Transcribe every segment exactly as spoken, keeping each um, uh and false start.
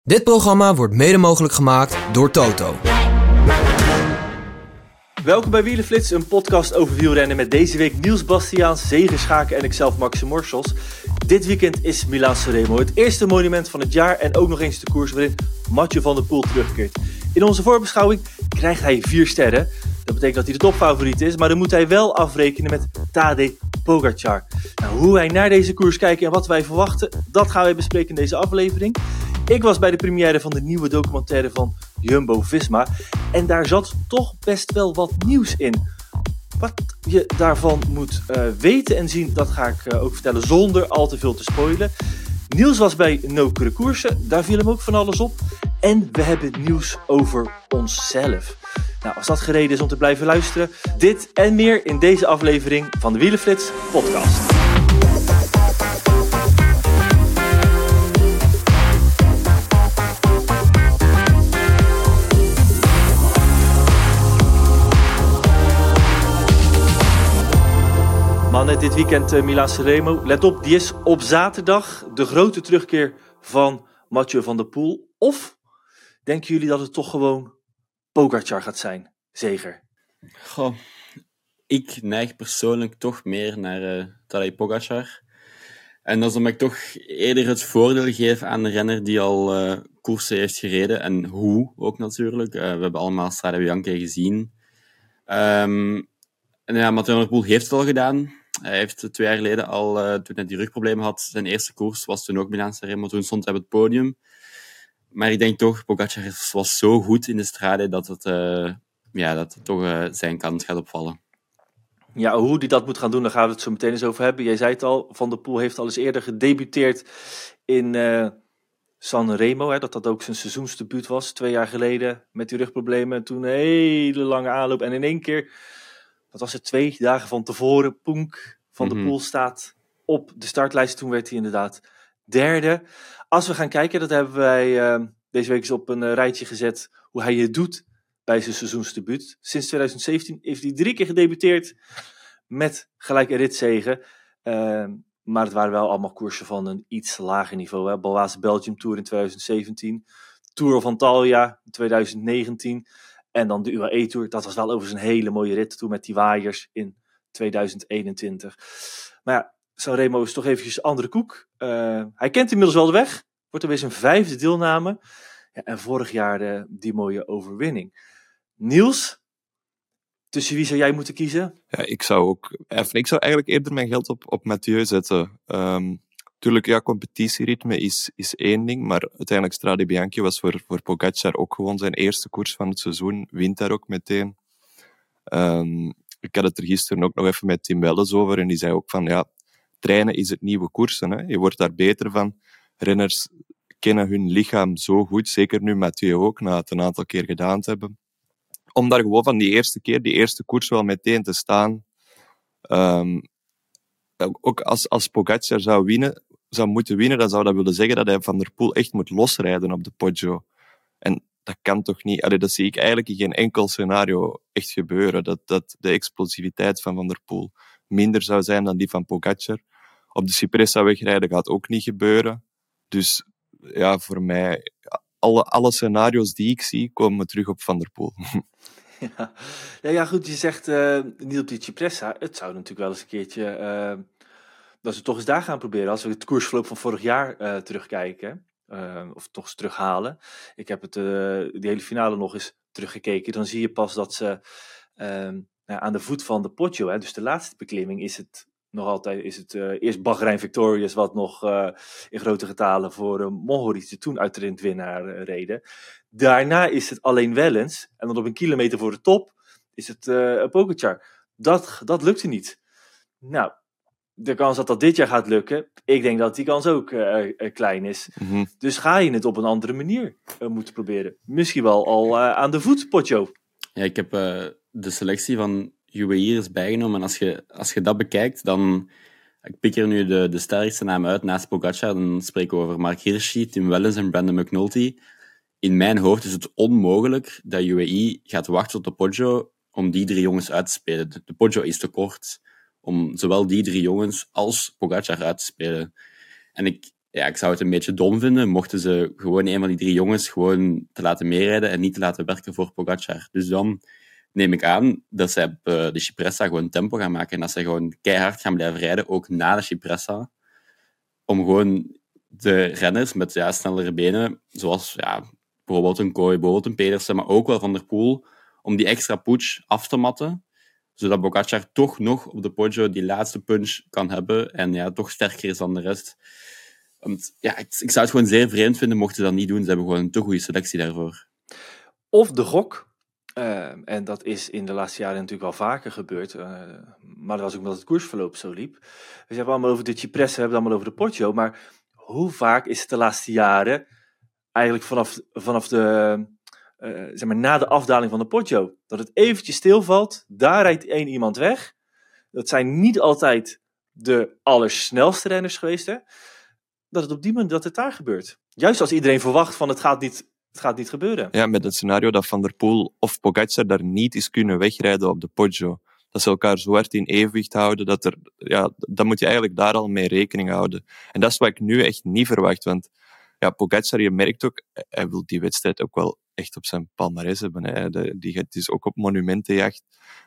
Dit programma wordt mede mogelijk gemaakt door Toto. Welkom bij Wielenflits, een podcast over wielrennen met deze week Niels Bastiaans, Zegenschaken en ikzelf Maxim Morsels. Dit weekend is Milaan-San Remo, het eerste monument van het jaar en ook nog eens de koers waarin Mathieu van der Poel terugkeert. In onze voorbeschouwing krijgt hij vier sterren. Dat betekent dat hij de topfavoriet is, maar dan moet hij wel afrekenen met Tadej Pogačar. Nou, hoe wij naar deze koers kijken en wat wij verwachten, dat gaan wij bespreken in deze aflevering. Ik was bij de première van de nieuwe documentaire van Jumbo-Visma en daar zat toch best wel wat nieuws in. Wat je daarvan moet uh, weten en zien, dat ga ik uh, ook vertellen zonder al te veel te spoilen. Niels was bij Nokere Koersen, daar viel hem ook van alles op. En we hebben nieuws over onszelf. Nou, als dat gereden is om te blijven luisteren, dit en meer in deze aflevering van de Wielenflits podcast. Mannen, dit weekend uh, Milaan-San Remo. Let op, die is op zaterdag de grote terugkeer van Mathieu van der Poel. Of denken jullie dat het toch gewoon Pogačar gaat zijn, zeger? Goh, ik neig persoonlijk toch meer naar uh, Tadej Pogačar. En dat is omdat ik toch eerder het voordeel geef aan de renner die al uh, koersen heeft gereden. En hoe ook natuurlijk. Uh, we hebben allemaal Strade Bianche gezien. Um, en ja, Mathieu van der Poel heeft het al gedaan. Hij heeft twee jaar geleden al, uh, toen hij die rugproblemen had, zijn eerste koers was toen ook Milaan-San Remo. Toen stond hij op het podium. Maar ik denk toch, Pogačar was zo goed in de Strade dat het, uh, ja, dat het toch uh, zijn kant gaat opvallen. Ja, hoe hij dat moet gaan doen, daar gaan we het zo meteen eens over hebben. Jij zei het al, Van der Poel heeft al eens eerder gedebuteerd in uh, San Remo. Hè, dat dat ook zijn seizoensdebuut was, twee jaar geleden, met die rugproblemen. En toen een hele lange aanloop en in één keer, wat was het, twee dagen van tevoren, poenk, Van der Mm-hmm. Poel staat op de startlijst. Toen werd hij inderdaad derde. Als we gaan kijken, dat hebben wij uh, deze week eens op een uh, rijtje gezet, hoe hij het doet bij zijn seizoensdebuut. Sinds twintig zeventien heeft hij drie keer gedebuteerd met gelijk een ritzege. Uh, maar het waren wel allemaal koersen van een iets lager niveau. Hè. Baloise Belgium Tour in twintig zeventien. Tour of Antalya in twintig negentien. En dan de U A E Tour. Dat was wel overigens een hele mooie rit. Toen met die waaiers in twintig eenentwintig. Maar ja, San Remo is toch eventjes een andere koek. Uh, hij kent inmiddels wel de weg. Wordt er weer zijn vijfde deelname. Ja, en vorig jaar uh, die mooie overwinning. Niels, tussen wie zou jij moeten kiezen? Ja, ik zou ook, ik zou eigenlijk eerder mijn geld op, op Mathieu zetten. Um, tuurlijk, ja, competitieritme is, is één ding, maar uiteindelijk Strade Bianche was voor, voor Pogačar ook gewoon zijn eerste koers van het seizoen. Wint daar ook meteen. Um, ik had het er gisteren ook nog even met Tim Welles over en die zei ook van, ja, trainen is het nieuwe koersen. Hè. Je wordt daar beter van. Renners kennen hun lichaam zo goed, zeker nu Mathieu ook, na het een aantal keer gedaan te hebben. Om daar gewoon van die eerste keer, die eerste koers wel meteen te staan. Um, ook als, als Pogačar zou winnen, zou moeten winnen, dan zou dat willen zeggen dat hij Van der Poel echt moet losrijden op de Poggio. En dat kan toch niet? Allee, dat zie ik eigenlijk in geen enkel scenario echt gebeuren. Dat, dat de explosiviteit van Van der Poel minder zou zijn dan die van Pogačar. Op de Cipressa wegrijden gaat ook niet gebeuren. Dus ja, voor mij, alle, alle scenario's die ik zie, komen terug op Van der Poel. Ja, ja, ja goed, je zegt uh, niet op die Cipressa. Het zou natuurlijk wel eens een keertje, uh, dat we toch eens daar gaan proberen. Als we het koersverloop van vorig jaar uh, terugkijken, uh, of toch eens terughalen. Ik heb het, uh, die hele finale nog eens teruggekeken. Dan zie je pas dat ze uh, nou, aan de voet van de Poggio, hè, dus de laatste beklimming, is het nog altijd, is het uh, eerst Bahrein Victorious, wat nog uh, in grote getalen voor uh, Mohoric, de toen uitrendwinnaar, uh, reden. Daarna is het alleen Wellens. En dan op een kilometer voor de top is het uh, Pogačar. Dat, dat lukte niet. Nou, de kans dat dat dit jaar gaat lukken, ik denk dat die kans ook uh, uh, klein is. Mm-hmm. Dus ga je het op een andere manier uh, moeten proberen. Misschien wel al uh, aan de voet, Poggio. Ja, ik heb uh, de selectie van U A E eens bijgenomen. En als je, als je dat bekijkt, dan... Ik pik er nu de, de sterkste namen uit naast Pogačar. Dan spreken we over Mark Hirschi, Tim Wellens en Brandon McNulty. In mijn hoofd is het onmogelijk dat U A E gaat wachten tot de Poggio om die drie jongens uit te spelen. De, de Poggio is te kort om zowel die drie jongens als Pogačar uit te spelen. En ik, ja, ik zou het een beetje dom vinden mochten ze gewoon een van die drie jongens gewoon te laten meerijden en niet te laten werken voor Pogačar. Dus dan neem ik aan dat zij op uh, de Cipressa gewoon tempo gaan maken en dat zij gewoon keihard gaan blijven rijden, ook na de Cipressa, om gewoon de renners met ja, snellere benen, zoals ja, bijvoorbeeld een Kooi, bijvoorbeeld een Pedersen, maar ook wel Van der Poel, om die extra push af te matten, zodat Pogačar toch nog op de Poggio die laatste punch kan hebben en ja, toch sterker is dan de rest. Want, ja, ik, ik zou het gewoon zeer vreemd vinden mochten ze dat niet doen. Ze hebben gewoon een te goede selectie daarvoor. Of de gok, uh, en dat is in de laatste jaren natuurlijk wel vaker gebeurd, uh, maar dat was ook omdat het koersverloop zo liep. We hebben allemaal over de Cipressa, we hebben het allemaal over de Poggio, maar hoe vaak is het de laatste jaren eigenlijk vanaf, vanaf de, uh, zeg maar, na de afdaling van de Poggio, dat het eventjes stilvalt, daar rijdt één iemand weg. Dat zijn niet altijd de allersnelste renners geweest, hè? Dat het op die manier dat het daar gebeurt. Juist als iedereen verwacht van het gaat niet, het gaat niet gebeuren. Ja, met een scenario dat Van der Poel of Pogačar daar niet is kunnen wegrijden op de Poggio. Dat ze elkaar zo hard in evenwicht houden, dat er, ja, dan moet je eigenlijk daar al mee rekening houden. En dat is wat ik nu echt niet verwacht, want ja, Pogačar, je merkt ook, hij wil die wedstrijd ook wel echt op zijn palmarès hebben. Hè. De, die gaat dus ook op monumentenjacht.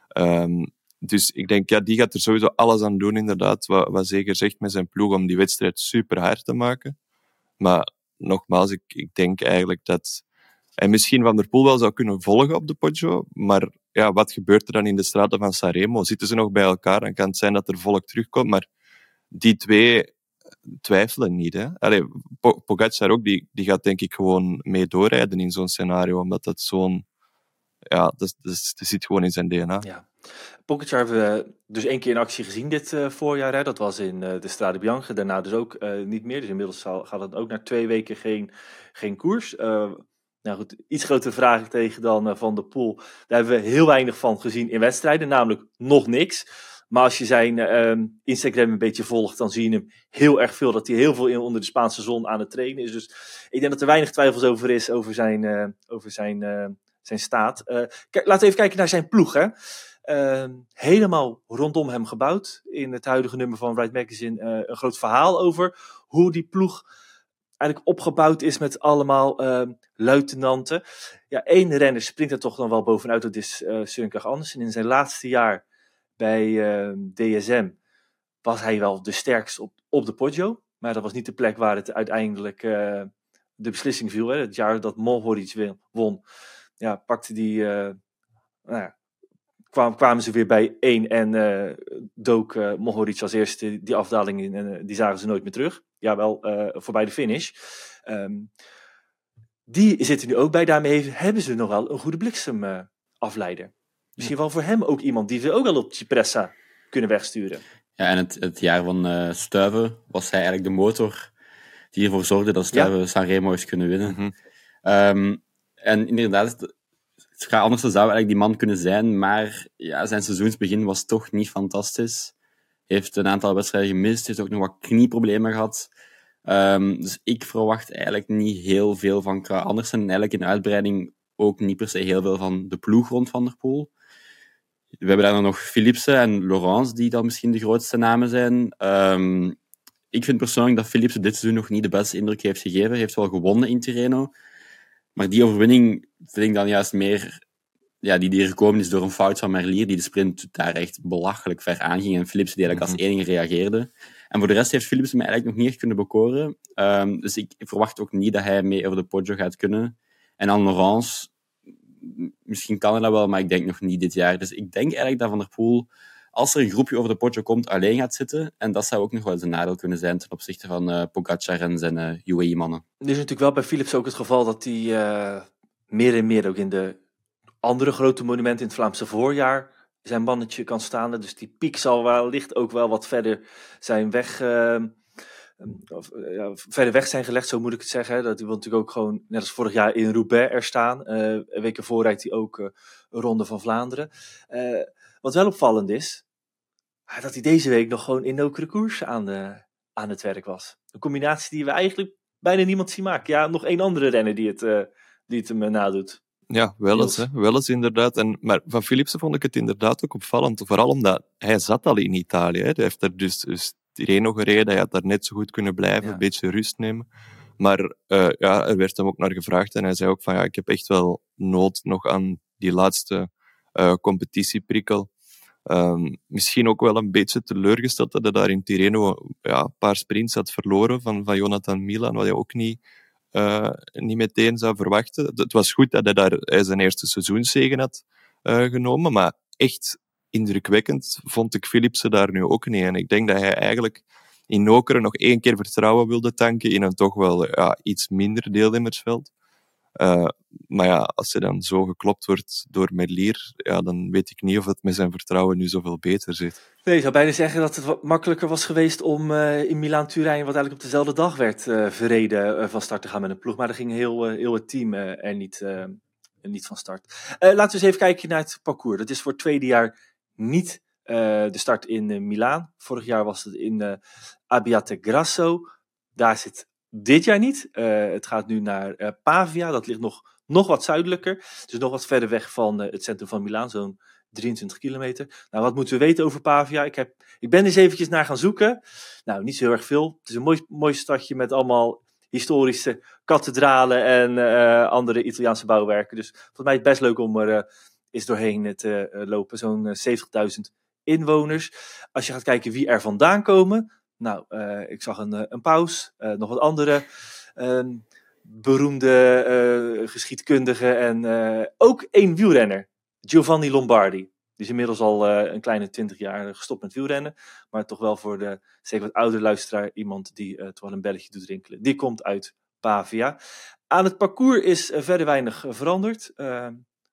Um, Dus ik denk, ja, die gaat er sowieso alles aan doen, inderdaad, wat, wat Zeger zegt met zijn ploeg, om die wedstrijd super hard te maken. Maar nogmaals, ik, ik denk eigenlijk dat hij misschien Van der Poel wel zou kunnen volgen op de Poggio, maar ja, wat gebeurt er dan in de straten van Sanremo? Zitten ze nog bij elkaar? Dan kan het zijn dat er volk terugkomt, maar die twee twijfelen niet. Hè? Allee, Pogačar ook, die, die gaat denk ik gewoon mee doorrijden in zo'n scenario, omdat dat zo'n... Ja, dat, dat, dat zit gewoon in zijn D N A. Ja. Pogačar hebben we dus één keer in actie gezien dit uh, voorjaar. Hè. Dat was in uh, de Strade Bianche. Daarna dus ook uh, niet meer. Dus inmiddels zal, gaat het ook naar twee weken geen, geen koers. Uh, nou goed, iets grotere vragen tegen dan uh, Van der Poel. Daar hebben we heel weinig van gezien in wedstrijden. Namelijk nog niks. Maar als je zijn uh, Instagram een beetje volgt, dan zie je hem heel erg veel. Dat hij heel veel in, onder de Spaanse zon aan het trainen is. Dus ik denk dat er weinig twijfels over is. Over zijn, uh, over zijn, uh, zijn staat. Uh, k- laten we even kijken naar zijn ploeg, hè. Uh, helemaal rondom hem gebouwd. In het huidige nummer van Ride Magazine uh, een groot verhaal over hoe die ploeg eigenlijk opgebouwd is met allemaal uh, luitenanten. Ja, één renner springt er toch dan wel bovenuit, dat is uh, Søren Kragh Andersen. In zijn laatste jaar bij uh, D S M was hij wel de sterkste op, op de Poggio. Maar dat was niet de plek waar het uiteindelijk uh, de beslissing viel. Hè. Het jaar dat Mohoric won, ja, pakte die... Uh, nou ja, Kwam, kwamen ze weer bij één en uh, dook uh, Mohoric als eerste die afdaling in en uh, die zagen ze nooit meer terug. Jawel, uh, voorbij de finish. Um, die zitten nu ook bij. Daarmee hebben ze nog wel een goede bliksemafleider. Uh, Misschien wel voor hem ook iemand die ze ook wel op Cipressa kunnen wegsturen. Ja, en het, het jaar van uh, Stuyven was hij eigenlijk de motor die ervoor zorgde dat Stuyven ja. Sanremo is kunnen winnen. Mm-hmm. Um, en inderdaad... Het gaat anders, zou eigenlijk die man kunnen zijn, maar ja, zijn seizoensbegin was toch niet fantastisch. Heeft een aantal wedstrijden gemist, heeft ook nog wat knieproblemen gehad. Um, dus ik verwacht eigenlijk niet heel veel van Kragh Andersen. En eigenlijk in de uitbreiding ook niet per se heel veel van de ploeg rond Van der Poel. We hebben daar nog Philipsen en Laurens, die dan misschien de grootste namen zijn. Um, ik vind persoonlijk dat Philipsen dit seizoen nog niet de beste indruk heeft gegeven. Hij heeft wel gewonnen in Tirreno. Maar die overwinning vind ik dan juist meer... Ja, die, die gekomen is door een fout van Merlier, die de sprint daar echt belachelijk ver aanging. En Philipsen die eigenlijk als enige reageerde. En voor de rest heeft Philipsen mij eigenlijk nog niet echt kunnen bekoren. Um, dus ik verwacht ook niet dat hij mee over de Poggio gaat kunnen. En dan Laurens, misschien kan hij dat wel, maar ik denk nog niet dit jaar. Dus ik denk eigenlijk dat Van der Poel, als er een groepje over de Poggio komt, alleen gaat zitten. En dat zou ook nog wel eens een nadeel kunnen zijn ten opzichte van uh, Pogačar en zijn uh, U A E-mannen. Er is natuurlijk wel bij Philips ook het geval dat hij uh, meer en meer ook in de andere grote monumenten in het Vlaamse voorjaar zijn mannetje kan staan. Dus die piek zal wellicht ook wel wat verder zijn weg, uh, of, uh, verder weg zijn gelegd, zo moet ik het zeggen. Dat hij wil natuurlijk ook gewoon, net als vorig jaar in Roubaix er staan. Uh, een week ervoor rijdt hij ook uh, een Ronde van Vlaanderen. Uh, wat wel opvallend is, dat hij deze week nog gewoon in nokere koers aan, de, aan het werk was. Een combinatie die we eigenlijk bijna niemand zien maken. Ja, nog één andere renner die het, uh, die het hem uh, nadoet. Ja, wel eens, hè. wel eens inderdaad. En, maar van Philipsen vond ik het inderdaad ook opvallend. Vooral omdat hij zat al in Italië. Hè. Hij heeft er dus, dus Tirreno gereden. Hij had daar net zo goed kunnen blijven, Ja. een beetje rust nemen. Maar uh, ja, er werd hem ook naar gevraagd en hij zei ook van ja, ik heb echt wel nood nog aan die laatste uh, competitieprikkel. Um, misschien ook wel een beetje teleurgesteld dat hij daar in Tirreno ja, een paar sprints had verloren van, van Jonathan Milan, wat je ook niet, uh, niet meteen zou verwachten. Het was goed dat hij daar hij zijn eerste seizoenszege had uh, genomen, maar echt indrukwekkend vond ik Philipsen daar nu ook niet. En ik denk dat hij eigenlijk in Nokeren nog één keer vertrouwen wilde tanken in een toch wel ja, iets minder deelnemersveld. Uh, maar ja, als hij dan zo geklopt wordt door Merlier, ja, dan weet ik niet of het met zijn vertrouwen nu zoveel beter zit. Nee, ik zou bijna zeggen dat het wat makkelijker was geweest om uh, in Milaan-Turijn, wat eigenlijk op dezelfde dag werd uh, verreden, uh, van start te gaan met een ploeg. Maar daar ging heel, uh, heel het team uh, er niet, uh, niet van start. Uh, laten we eens even kijken naar het parcours. Dat is voor het tweede jaar niet uh, de start in uh, Milaan. Vorig jaar was het in uh, Abbiategrasso. Daar zit dit jaar niet. Uh, het gaat nu naar uh, Pavia. Dat ligt nog, nog wat zuidelijker. Dus nog wat verder weg van uh, het centrum van Milaan. Zo'n drieëntwintig kilometer. Nou, wat moeten we weten over Pavia? Ik, heb, ik ben eens eventjes naar gaan zoeken. Nou, niet zo heel erg veel. Het is een mooi, mooi stadje met allemaal historische kathedralen en uh, andere Italiaanse bouwwerken. Dus volgens mij is het best leuk om er uh, eens doorheen te uh, lopen. Zo'n uh, zeventigduizend inwoners. Als je gaat kijken wie er vandaan komen. Nou, uh, ik zag een, een paus, uh, nog wat andere uh, beroemde uh, geschiedkundigen en uh, ook één wielrenner, Giovanni Lombardi. Die is inmiddels al uh, een kleine twintig jaar gestopt met wielrennen, maar toch wel voor de zeker wat oudere luisteraar iemand die uh, toch wel een belletje doet rinkelen. Die komt uit Pavia. Aan het parcours is uh, verder weinig uh, veranderd. Uh,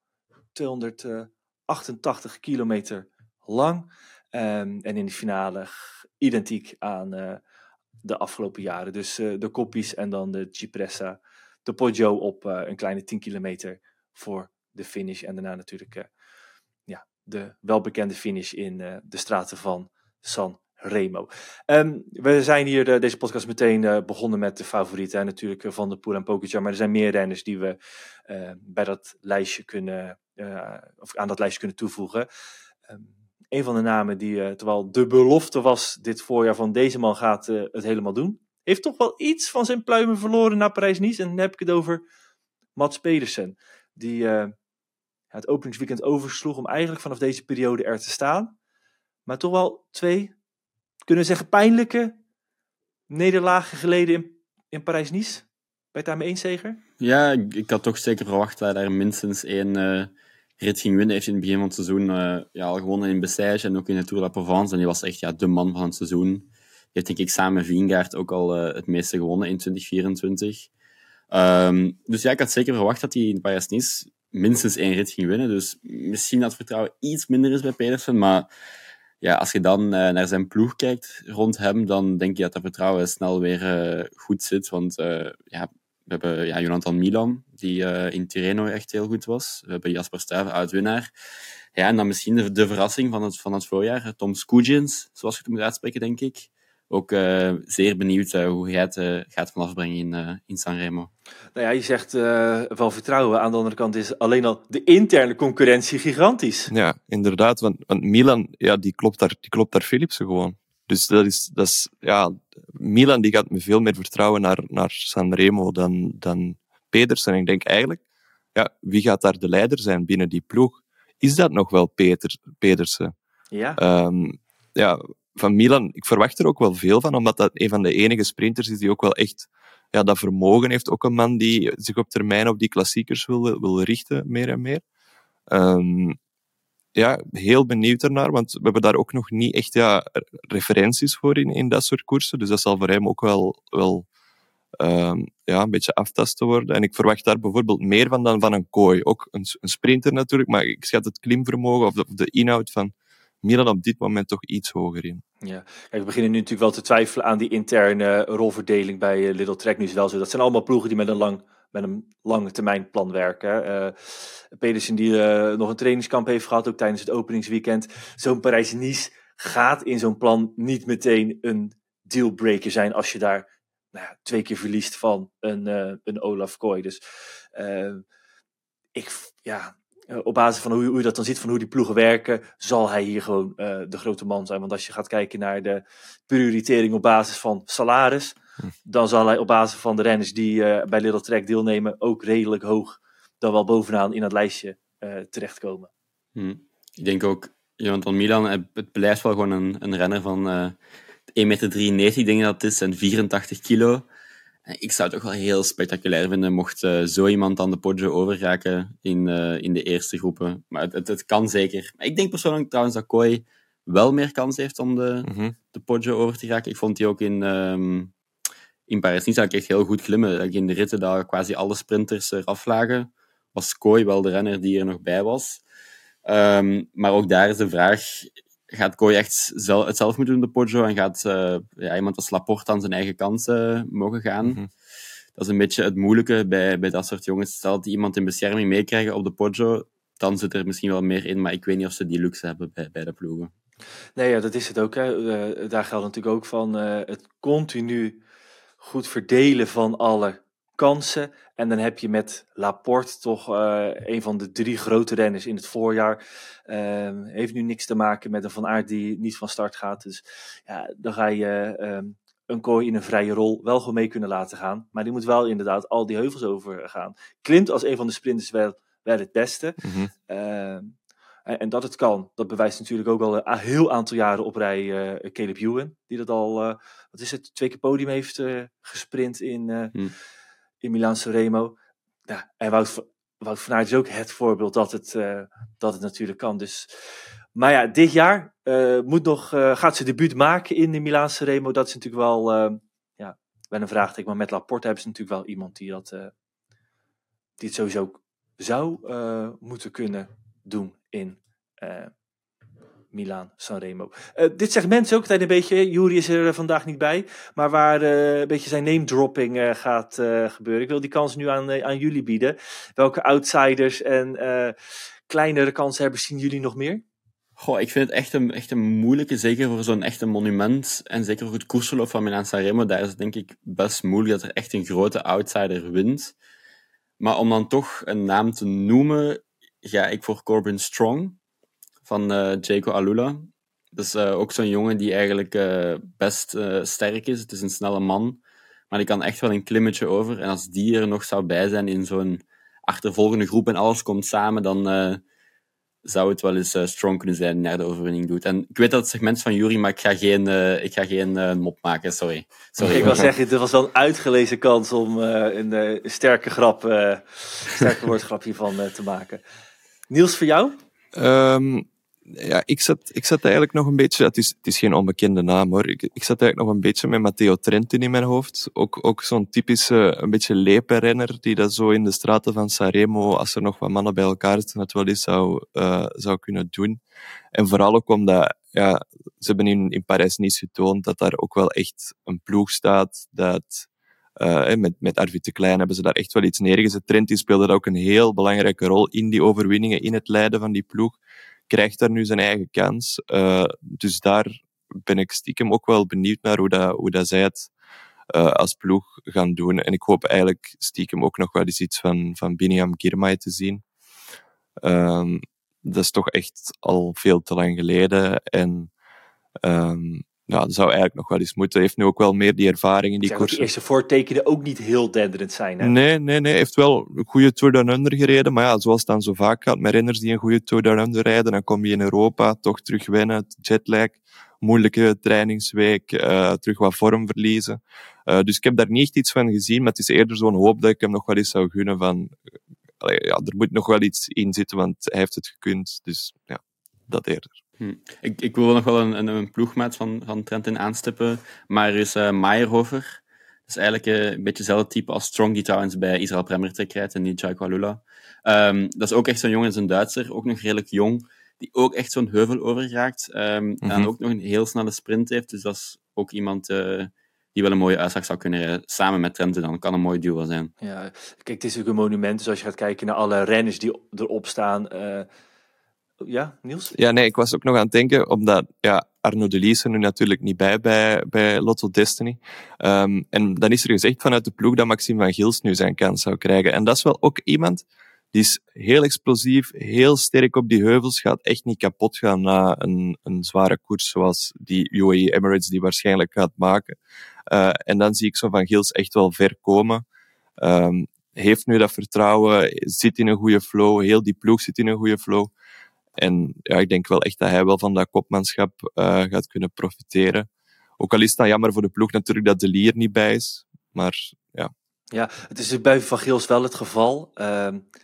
tweehonderdachtentachtig kilometer lang um, en in de finale identiek aan uh, de afgelopen jaren. Dus uh, de koppies en dan de Cipressa, de Poggio op uh, een kleine tien kilometer voor de finish. En daarna natuurlijk uh, ja, de welbekende finish in uh, de straten van Sanremo. Um, we zijn hier uh, deze podcast meteen uh, begonnen met de favorieten. En natuurlijk uh, Van der Poel en Pogacar. Maar er zijn meer renners die we uh, bij dat lijstje kunnen, uh, of aan dat lijstje kunnen toevoegen. Um, Een van de namen die, uh, terwijl de belofte was dit voorjaar van deze man gaat uh, het helemaal doen, heeft toch wel iets van zijn pluimen verloren naar Parijs-Nice. En dan heb ik het over Mats Pedersen, die uh, het openingsweekend oversloeg om eigenlijk vanaf deze periode er te staan. Maar toch wel twee, kunnen we zeggen, pijnlijke nederlagen geleden in, in Parijs-Nice. Ben je het daarmee eens, Zeger? Ja, ik, ik had toch zeker verwacht dat hij er minstens één uh, rit ging winnen. Hij heeft in het begin van het seizoen uh, ja, al gewonnen in Bessèges en ook in de Tour de la Provence. En die was echt ja, de man van het seizoen. Die heeft denk ik samen met Vingegaard ook al uh, het meeste gewonnen in twintig vierentwintig. Um, dus ja, ik had zeker verwacht dat hij in Parijs-Nice minstens één rit ging winnen. Dus misschien dat het vertrouwen iets minder is bij Pedersen. Maar ja, als je dan uh, naar zijn ploeg kijkt rond hem, dan denk je dat dat vertrouwen snel weer uh, goed zit. Want uh, ja, we hebben ja, Jonathan Milan, die uh, in Tirreno echt heel goed was. We hebben Jasper Stuyven, oud-winnaar. Ja, en dan misschien de, de verrassing van het, van het voorjaar, Tom Skujins, zoals je het moet uitspreken, denk ik. Ook uh, zeer benieuwd uh, hoe hij het uh, gaat vanaf brengen in, uh, in Sanremo. Nou ja, je zegt uh, wel vertrouwen. Aan de andere kant is alleen al de interne concurrentie gigantisch. Ja, inderdaad. Want, want Milan, ja, die klopt daar, die klopt daar Philipsen gewoon. Dus dat is, dat is, ja, Milan die gaat met veel meer vertrouwen naar, naar Sanremo dan, dan Pedersen. En ik denk eigenlijk, ja, wie gaat daar de leider zijn binnen die ploeg? Is dat nog wel Peter, Pedersen? Ja. Um, ja, van Milan, ik verwacht er ook wel veel van, omdat dat een van de enige sprinters is die ook wel echt ja, dat vermogen heeft. Ook een man die zich op termijn op die klassiekers wil, wil richten, meer en meer. Um, ja, heel benieuwd ernaar, want we hebben daar ook nog niet echt ja, referenties voor in, in dat soort koersen. Dus dat zal voor hem ook wel, wel um, ja, een beetje aftasten worden. En ik verwacht daar bijvoorbeeld meer van dan van een Kooi. Ook een, een sprinter natuurlijk, maar ik schat het klimvermogen of de, of de inhoud van Milan op dit moment toch iets hoger in. Ja, kijk, we beginnen nu natuurlijk wel te twijfelen aan die interne rolverdeling bij uh, Little Trek. Nu is het wel zo. Dat zijn allemaal ploegen die met een lang, met een lange termijn plan werken. Uh, Pedersen die uh, nog een trainingskamp heeft gehad, ook tijdens het openingsweekend. Zo'n Parijs-Nice gaat in zo'n plan niet meteen een dealbreaker zijn als je daar nou ja, twee keer verliest van een, uh, een Olaf Kooi. Dus uh, ik, ja... uh, op basis van hoe, hoe je dat dan ziet, van hoe die ploegen werken, zal hij hier gewoon uh, de grote man zijn. Want als je gaat kijken naar de prioritering op basis van salaris, hm. dan zal hij op basis van de renners die uh, bij Little Trek deelnemen ook redelijk hoog dan wel bovenaan in dat lijstje uh, terechtkomen. Hm. Ik denk ook, Jonathan Milan, het blijft wel gewoon een, een renner van uh, één meter drieënnegentig, denk ik dat het is, en vierentachtig kilo. Ik zou het ook wel heel spectaculair vinden mocht uh, zo iemand aan de Poggio overraken in, uh, in de eerste groepen. Maar het, het, het kan zeker. Maar ik denk persoonlijk trouwens dat Kooi wel meer kans heeft om de, mm-hmm. de Poggio over te raken. Ik vond die ook in, um, in Parijs-Nice echt heel goed glimmen. In de ritten daar quasi alle sprinters eraf lagen, was Kooi wel de renner die er nog bij was. Um, maar ook daar is de vraag, gaat Kooi echt zelf, het zelf moeten doen, de Poggio, en gaat uh, ja, iemand als Laporte aan zijn eigen kans uh, mogen gaan? Mm-hmm. Dat is een beetje het moeilijke bij, bij dat soort jongens. Stel dat die iemand in bescherming meekrijgen op de Poggio, dan zit er misschien wel meer in, maar ik weet niet of ze die luxe hebben bij, bij de ploegen. Nee, ja, dat is het ook. Hè. Uh, daar geldt natuurlijk ook van uh, het continu goed verdelen van alle kansen. En dan heb je met Laporte toch uh, een van de drie grote renners in het voorjaar. Uh, heeft nu niks te maken met een Van Aert die niet van start gaat. Dus ja, dan ga je uh, um, een Kooi in een vrije rol wel gewoon mee kunnen laten gaan. Maar die moet wel inderdaad al die heuvels over gaan. Klimt als een van de sprinters wel, wel het beste. Mm-hmm. Uh, en, en dat het kan, dat bewijst natuurlijk ook al een heel aantal jaren op rij uh, Caleb Ewan. Die dat al, uh, wat is het, twee keer podium heeft uh, gesprint in... Uh, mm. in Milaan-San Remo. Ja, en Wout, Wout van Aert is ook het voorbeeld dat het, uh, dat het natuurlijk kan. Dus, maar ja, dit jaar uh, moet nog, uh, gaat ze debuut maken in de Milaan-San Remo. Dat is natuurlijk wel, uh, ja, wel een vraagteken. Maar met Laporte hebben ze natuurlijk wel iemand die, dat, uh, die het sowieso zou uh, moeten kunnen doen in uh, Milaan-San Remo. Uh, dit segment is ook altijd een beetje, Juri is er vandaag niet bij, maar waar uh, een beetje zijn name dropping uh, gaat uh, gebeuren. Ik wil die kans nu aan, uh, aan jullie bieden. Welke outsiders en uh, kleinere kanshebbers zien jullie nog meer? Goh, ik vind het echt een, echt een moeilijke, zeker voor zo'n echte monument en zeker voor het koersverloop van Milaan-San Remo. Daar is het denk ik best moeilijk dat er echt een grote outsider wint. Maar om dan toch een naam te noemen, ga ik voor Corbin Strong van uh, Jaco Alula. Dat is uh, ook zo'n jongen die eigenlijk uh, best uh, sterk is. Het is een snelle man, maar die kan echt wel een klimmetje over. En als die er nog zou bij zijn in zo'n achtervolgende groep en alles komt samen, dan uh, zou het wel eens uh, Strong kunnen zijn die naar de overwinning doet. En ik weet dat het segment is van Juri, maar ik ga geen, uh, ik ga geen uh, mop maken, sorry. sorry. Ik wil zeggen, dit was wel een uitgelezen kans om uh, een, uh, een sterke grap, uh, sterke woordgrap hiervan uh, te maken. Niels, voor jou? Um, ja, ik zat, ik zat eigenlijk nog een beetje... Het is, het is geen onbekende naam, hoor. Ik, ik zat eigenlijk nog een beetje met Matteo Trentin in mijn hoofd. Ook, ook zo'n typische, een beetje lepenrenner die dat zo in de straten van Sanremo, als er nog wat mannen bij elkaar zitten, het wel eens zou, uh, zou kunnen doen. En vooral ook omdat... Ja, ze hebben in, in Parijs-Nice getoond dat daar ook wel echt een ploeg staat dat... Uh, met, met Arvid de Klein hebben ze daar echt wel iets neergezet. Trentin speelde daar ook een heel belangrijke rol in die overwinningen, in het leiden van die ploeg. Krijgt daar nu zijn eigen kans. Uh, dus daar ben ik stiekem ook wel benieuwd naar hoe, dat, hoe dat zij het uh, als ploeg gaan doen. En ik hoop eigenlijk stiekem ook nog wel eens iets van, van Biniam Girmay te zien. Um, dat is toch echt al veel te lang geleden. En um, ja, dat zou eigenlijk nog wel eens moeten. Hij heeft nu ook wel meer die ervaring in die koers. De eerste voortekenen ook niet heel denderend zijn, hè? Nee, nee, nee. Hij heeft wel een goede Tour Down Under gereden. Maar ja, zoals het dan zo vaak gaat met renners die een goede Tour Down Under rijden, dan kom je in Europa, toch terug wennen, jetlag, moeilijke trainingsweek, uh, terug wat vorm verliezen. Uh, dus ik heb daar niet echt iets van gezien, maar het is eerder zo'n hoop dat ik hem nog wel eens zou gunnen van... Uh, ja, er moet nog wel iets in zitten, want hij heeft het gekund. Dus ja, dat eerder. Hm. Ik, ik wil nog wel een, een, een ploegmaat van, van Trentin aanstippen. Maar er is uh, Meyerhofer. Dat is eigenlijk uh, een beetje hetzelfde type als Strong, die trouwens bij Israel Premier Trek rijdt en niet Jaco Alula. Um, dat is ook echt zo'n jongen, is een Duitser, ook nog redelijk jong, die ook echt zo'n heuvel overraakt. Um, mm-hmm. En ook nog een heel snelle sprint heeft. Dus dat is ook iemand uh, die wel een mooie uitslag zou kunnen rijden. Samen met Trentin dan. Kan een mooi duo zijn. Ja, kijk, het is natuurlijk een monument. Dus als je gaat kijken naar alle renners die erop staan... Uh... Ja, Niels? Ja, nee, ik was ook nog aan het denken, omdat ja, Arnaud de Lies er nu natuurlijk niet bij bij, bij Lotto Destiny. Um, en dan is er gezegd vanuit de ploeg dat Maxime van Gils nu zijn kans zou krijgen. En dat is wel ook iemand Die is heel explosief, heel sterk op die heuvels, gaat echt niet kapot gaan na een, een zware koers zoals die U A E Emirates die waarschijnlijk gaat maken. Uh, en dan zie ik zo Van Gils echt wel ver komen. Um, heeft nu dat vertrouwen, zit in een goede flow, heel die ploeg zit in een goede flow. En ja, ik denk wel echt dat hij wel van dat kopmanschap uh, gaat kunnen profiteren. Ook al is het dan jammer voor de ploeg natuurlijk dat De Lier niet bij is. Maar ja. Ja, het is bij Van Gils wel het geval. Uh,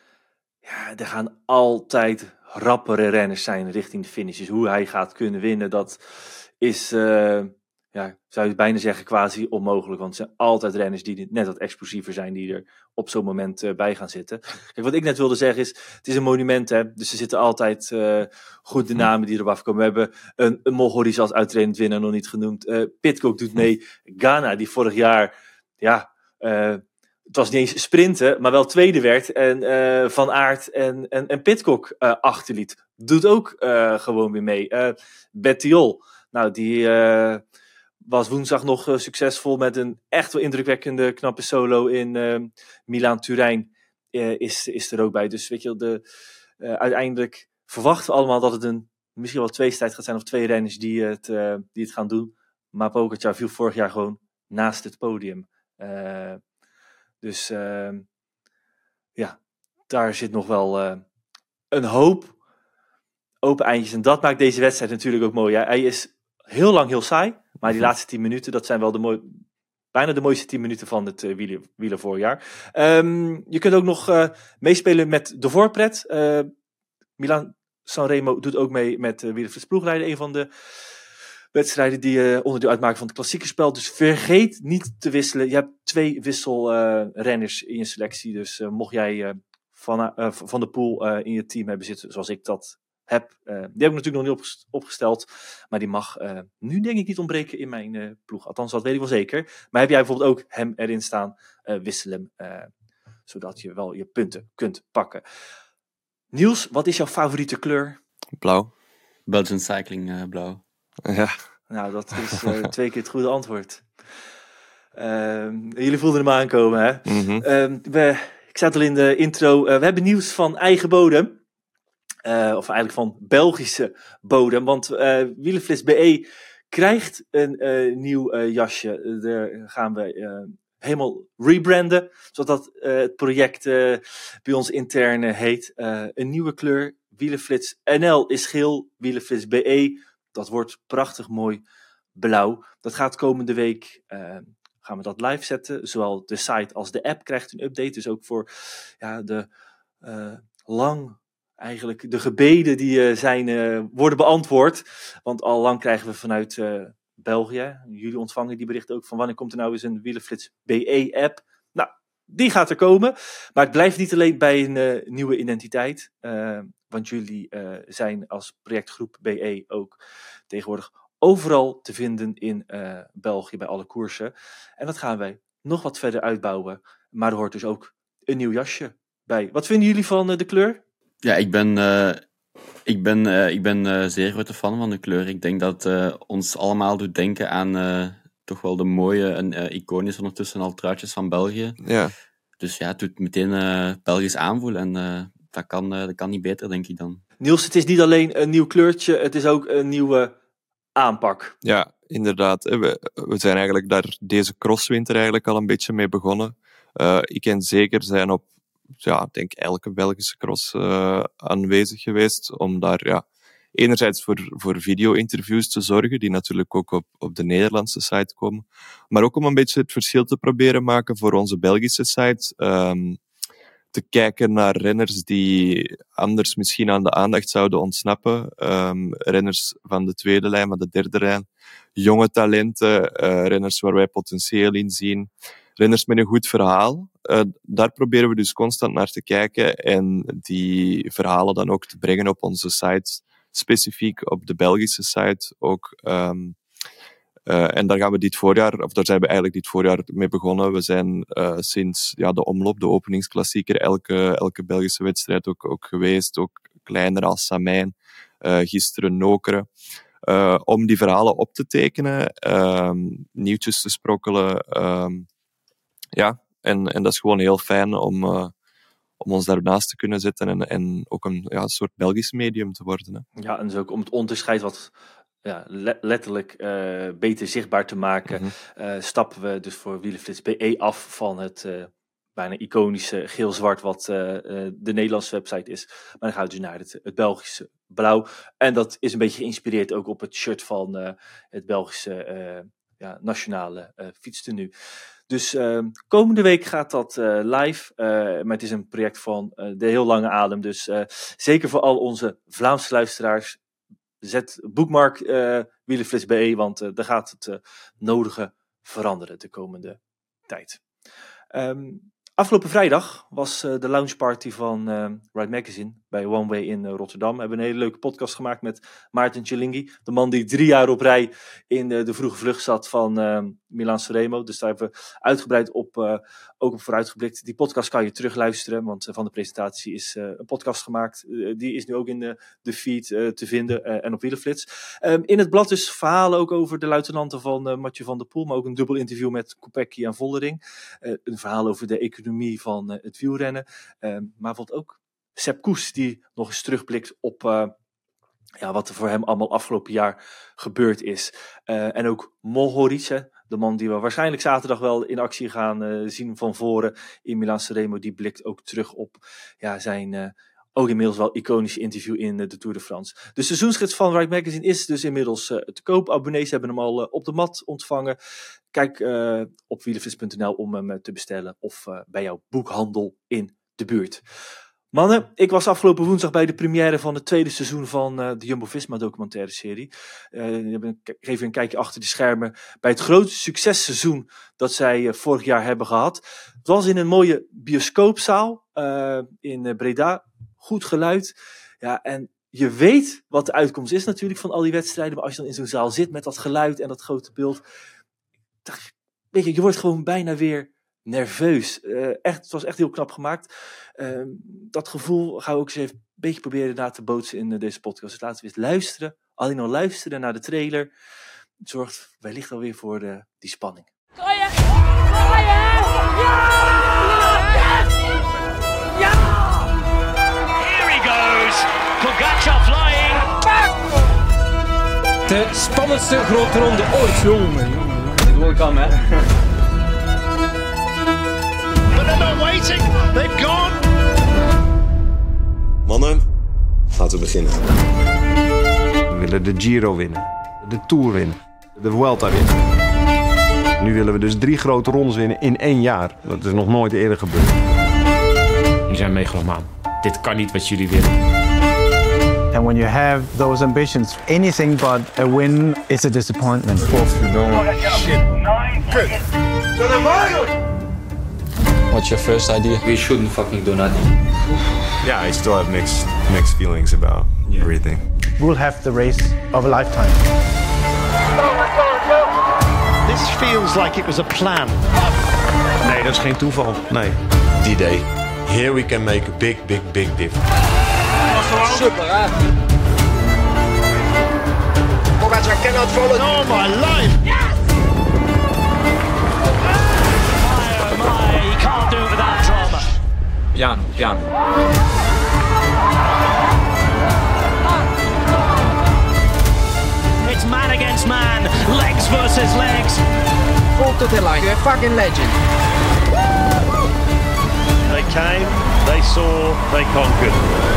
ja, er gaan altijd rappere renners zijn richting de finish. Dus hoe hij gaat kunnen winnen, dat is, uh, ja, zou je bijna zeggen, quasi onmogelijk. Want er zijn altijd renners die net wat explosiever zijn, die er op zo'n moment uh, bij gaan zitten. Kijk, wat ik net wilde zeggen is, het is een monument, hè. Dus er zitten altijd uh, goed de namen die erop afkomen. We hebben een, een Mohoric als uitredend winnaar nog niet genoemd. Uh, Pidcock doet mee. Ghana, die vorig jaar, ja... Uh, het was niet eens sprinten, maar wel tweede werd. En uh, Van Aert en, en, en Pidcock uh, achterliet. Doet ook uh, gewoon weer mee. Uh, Bettiol, nou die uh, was woensdag nog uh, succesvol met een echt wel indrukwekkende knappe solo in uh, Milaan-Turijn. Uh, is, is er ook bij. Dus weet je, de, uh, uiteindelijk verwachten we allemaal dat het een misschien wel tweestrijd gaat zijn. Of twee renners die het, uh, die het gaan doen. Maar Pogačar viel vorig jaar gewoon naast het podium. Uh, Dus uh, ja, daar zit nog wel uh, een hoop open eindjes. En dat maakt deze wedstrijd natuurlijk ook mooi. Hè? Hij is heel lang heel saai, maar die laatste tien minuten, dat zijn wel de mooi, bijna de mooiste tien minuten van het uh, wielen, wielervoorjaar. Um, je kunt ook nog uh, meespelen met de voorpret. Uh, Milan Sanremo doet ook mee met uh, Wielerflits Ploegleider, een van de wedstrijden die uh, onderdeel uitmaken van het klassiekerspel. Dus vergeet niet te wisselen. Je hebt twee wisselrenners uh, in je selectie. Dus uh, mocht jij uh, van, uh, van de pool uh, in je team hebben zitten, zoals ik dat heb. Uh, die heb ik natuurlijk nog niet opgesteld. Maar die mag uh, nu denk ik niet ontbreken in mijn uh, ploeg. Althans, dat weet ik wel zeker. Maar heb jij bijvoorbeeld ook hem erin staan, uh, wissel hem. Uh, zodat je wel je punten kunt pakken. Niels, wat is jouw favoriete kleur? Blauw. Belgian Cycling uh, blauw. Ja. Nou, dat is uh, twee keer het goede antwoord. Uh, jullie voelden hem aankomen, hè? Mm-hmm. Uh, we, ik zei het al in de intro. Uh, we hebben nieuws van eigen bodem. Uh, of eigenlijk van Belgische bodem. Want uh, Wielerflits B E krijgt een uh, nieuw uh, jasje. Daar gaan we uh, helemaal rebranden. Zodat uh, het project uh, bij ons intern uh, heet. Uh, een nieuwe kleur. Wielerflits N L is geel. Wielerflits B E... Dat wordt prachtig mooi blauw. Dat gaat komende week, uh, gaan we dat live zetten. Zowel de site als de app krijgt een update. Dus ook voor ja, de uh, lang, eigenlijk de gebeden die uh, zijn, uh, worden beantwoord. Want al lang krijgen we vanuit uh, België, jullie ontvangen die berichten ook van wanneer komt er nou eens een Wielerflits B E-app. Nou, die gaat er komen. Maar het blijft niet alleen bij een uh, nieuwe identiteit. Uh, Want jullie uh, zijn als projectgroep B E ook tegenwoordig overal te vinden in uh, België bij alle koersen. En dat gaan wij nog wat verder uitbouwen. Maar er hoort dus ook een nieuw jasje bij. Wat vinden jullie van uh, de kleur? Ja, ik ben, uh, ik ben, uh, ik ben uh, zeer grote fan van de kleur. Ik denk dat uh, ons allemaal doet denken aan uh, toch wel de mooie en uh, iconische ondertussen al truitjes van België. Ja. Dus ja, het doet meteen uh, Belgisch aanvoelen en uh, dat, kan, uh, dat kan niet beter, denk ik dan. Niels, het is niet alleen een nieuw kleurtje, het is ook een nieuwe aanpak. Ja, inderdaad. We, we zijn eigenlijk daar deze crosswinter eigenlijk al een beetje mee begonnen. Uh, ik en zeker zijn op, ja, ik denk elke Belgische cross uh, aanwezig geweest om daar, ja, enerzijds voor, voor video-interviews te zorgen, die natuurlijk ook op, op de Nederlandse site komen, maar ook om een beetje het verschil te proberen maken voor onze Belgische site. Um, te kijken naar renners die anders misschien aan de aandacht zouden ontsnappen. Um, renners van de tweede lijn, maar de derde lijn. Jonge talenten, uh, renners waar wij potentieel in zien. Renners met een goed verhaal. Uh, daar proberen we dus constant naar te kijken en die verhalen dan ook te brengen op onze site. Specifiek op de Belgische site ook. Um, Uh, en daar gaan we dit voorjaar, of daar zijn we eigenlijk dit voorjaar mee begonnen. We zijn uh, sinds ja, de omloop, de openingsklassieker, elke, elke Belgische wedstrijd ook, ook geweest. Ook kleiner als Samijn, uh, gisteren Nokeren. Uh, om die verhalen op te tekenen, uh, nieuwtjes te sprokkelen. Uh, ja, en, en dat is gewoon heel fijn om, uh, om ons daarnaast te kunnen zetten en, en ook een, ja, een soort Belgisch medium te worden. Hè. Ja, en dus ook om het onderscheid wat ja, le- letterlijk uh, beter zichtbaar te maken, mm-hmm. uh, stappen we dus voor Wielerflits B E af van het uh, bijna iconische geel-zwart wat uh, uh, de Nederlandse website is. Maar dan gaan we dus naar het, het Belgische blauw. En dat is een beetje geïnspireerd ook op het shirt van uh, het Belgische uh, ja, nationale uh, fietstenu. Dus uh, komende week gaat dat uh, live. Uh, maar het is een project van uh, de heel lange adem. Dus uh, zeker voor al onze Vlaamse luisteraars. Zet bookmark uh, Wielerflits B E, want uh, daar gaat het uh, nodige veranderen de komende tijd. Um, afgelopen vrijdag was uh, de launchparty van uh, Ride Magazine bij One Way in uh, Rotterdam. We hebben een hele leuke podcast gemaakt met Maarten Cilingi, de man die drie jaar op rij in uh, de vroege vlucht zat van uh, Milaan-San Remo. Dus daar hebben we uitgebreid op, uh, ook op vooruitgeblikt. Die podcast kan je terugluisteren, want uh, van de presentatie is uh, een podcast gemaakt. Uh, die is nu ook in de, de feed uh, te vinden uh, en op Wielerflits. Um, in het blad dus verhalen ook over de luitenanten van uh, Mathieu van der Poel, maar ook een dubbel interview met Kopecky en Vollering. Uh, een verhaal over de economie van uh, het wielrennen. Uh, maar bijvoorbeeld ook Sepp Kuss, die nog eens terugblikt op uh, ja, wat er voor hem allemaal afgelopen jaar gebeurd is. Uh, en ook Mohoric, de man die we waarschijnlijk zaterdag wel in actie gaan uh, zien van voren in Milaan-San Remo, die blikt ook terug op ja, zijn uh, ook inmiddels wel iconische interview in uh, de Tour de France. De seizoensgids van Ride Magazine is dus inmiddels uh, te koop. Abonnees hebben hem al uh, op de mat ontvangen. Kijk uh, op wielerflits punt n l om hem uh, te bestellen of uh, bij jouw boekhandel in de buurt. Mannen, ik was afgelopen woensdag bij de première van het tweede seizoen van uh, de Jumbo-Visma documentaire serie. Uh, ik geef een kijkje achter de schermen bij het grote successeizoen dat zij uh, vorig jaar hebben gehad. Het was in een mooie bioscoopzaal uh, in uh, Breda. Goed geluid. Ja, en je weet wat de uitkomst is natuurlijk van al die wedstrijden. Maar als je dan in zo'n zaal zit met dat geluid en dat grote beeld. Dacht, weet je, je wordt gewoon bijna weer nerveus. Uh, echt, het was echt heel knap gemaakt. Uh, dat gevoel gaan we ook eens even een beetje proberen na te bootsen in uh, deze podcast. Dus laten we eens luisteren. Alleen al luisteren naar de trailer. Het zorgt wellicht alweer voor uh, die spanning. Ga je! Ga je! Ja! Ja! Here he goes. Pogacar flying. De spannendste grote ronde ooit. Jongen, jongen. Dit hoor ik aan, hè. They're not waiting. They've gone. Mannen, laten we beginnen. We willen de Giro winnen, de Tour winnen, de Vuelta winnen. Nu willen we dus drie grote rondes winnen in één jaar. Dat is nog nooit eerder gebeurd. Jullie zijn megalomaan. Dit kan niet wat jullie willen. And when you have those ambitions, anything but a win is a disappointment. Of you know. Shit. Good. What's your first idea? We shouldn't fucking do nothing. Yeah, I still have mixed mixed feelings about yeah. everything. We'll have the race of a lifetime. This feels like it was a plan. Nee, dat is geen toeval. Nee. D-Day. Here we can make a big, big, big difference. Super, hè? Pogacar cannot follow. Oh my life! Yes! My, my, he can't do it without drama. Piano, piano. It's man against man, legs versus legs. Full to the line, you're a fucking legend. They came, they saw, they conquered.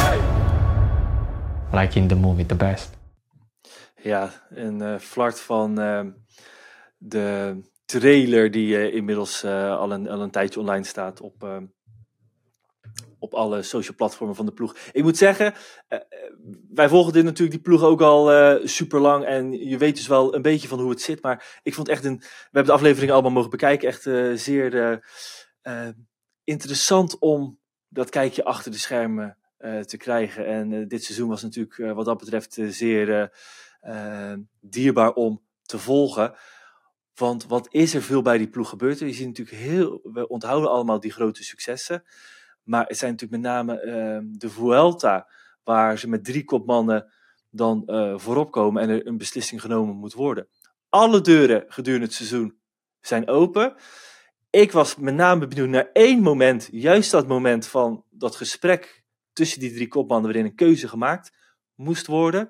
Like in the movie, The Best. Ja, een uh, flart van uh, de trailer die uh, inmiddels uh, al, een, al een tijdje online staat op, uh, op alle social platformen van de ploeg. Ik moet zeggen, uh, wij volgen dit natuurlijk die ploeg ook al uh, super lang en je weet dus wel een beetje van hoe het zit, maar ik vond echt een, we hebben de aflevering allemaal mogen bekijken, echt uh, zeer uh, uh, interessant om dat kijkje achter de schermen uh, te krijgen. En uh, dit seizoen was natuurlijk uh, wat dat betreft uh, zeer uh, uh, dierbaar om te volgen. Want wat is er veel bij die ploeg gebeurd? Je ziet natuurlijk heel, we onthouden allemaal die grote successen. Maar het zijn natuurlijk met name uh, de Vuelta, waar ze met drie kopmannen dan uh, voorop komen en er een beslissing genomen moet worden. Alle deuren gedurende het seizoen zijn open. ik was met name benieuwd naar één moment, juist dat moment van dat gesprek tussen die drie kopmannen waarin een keuze gemaakt moest worden.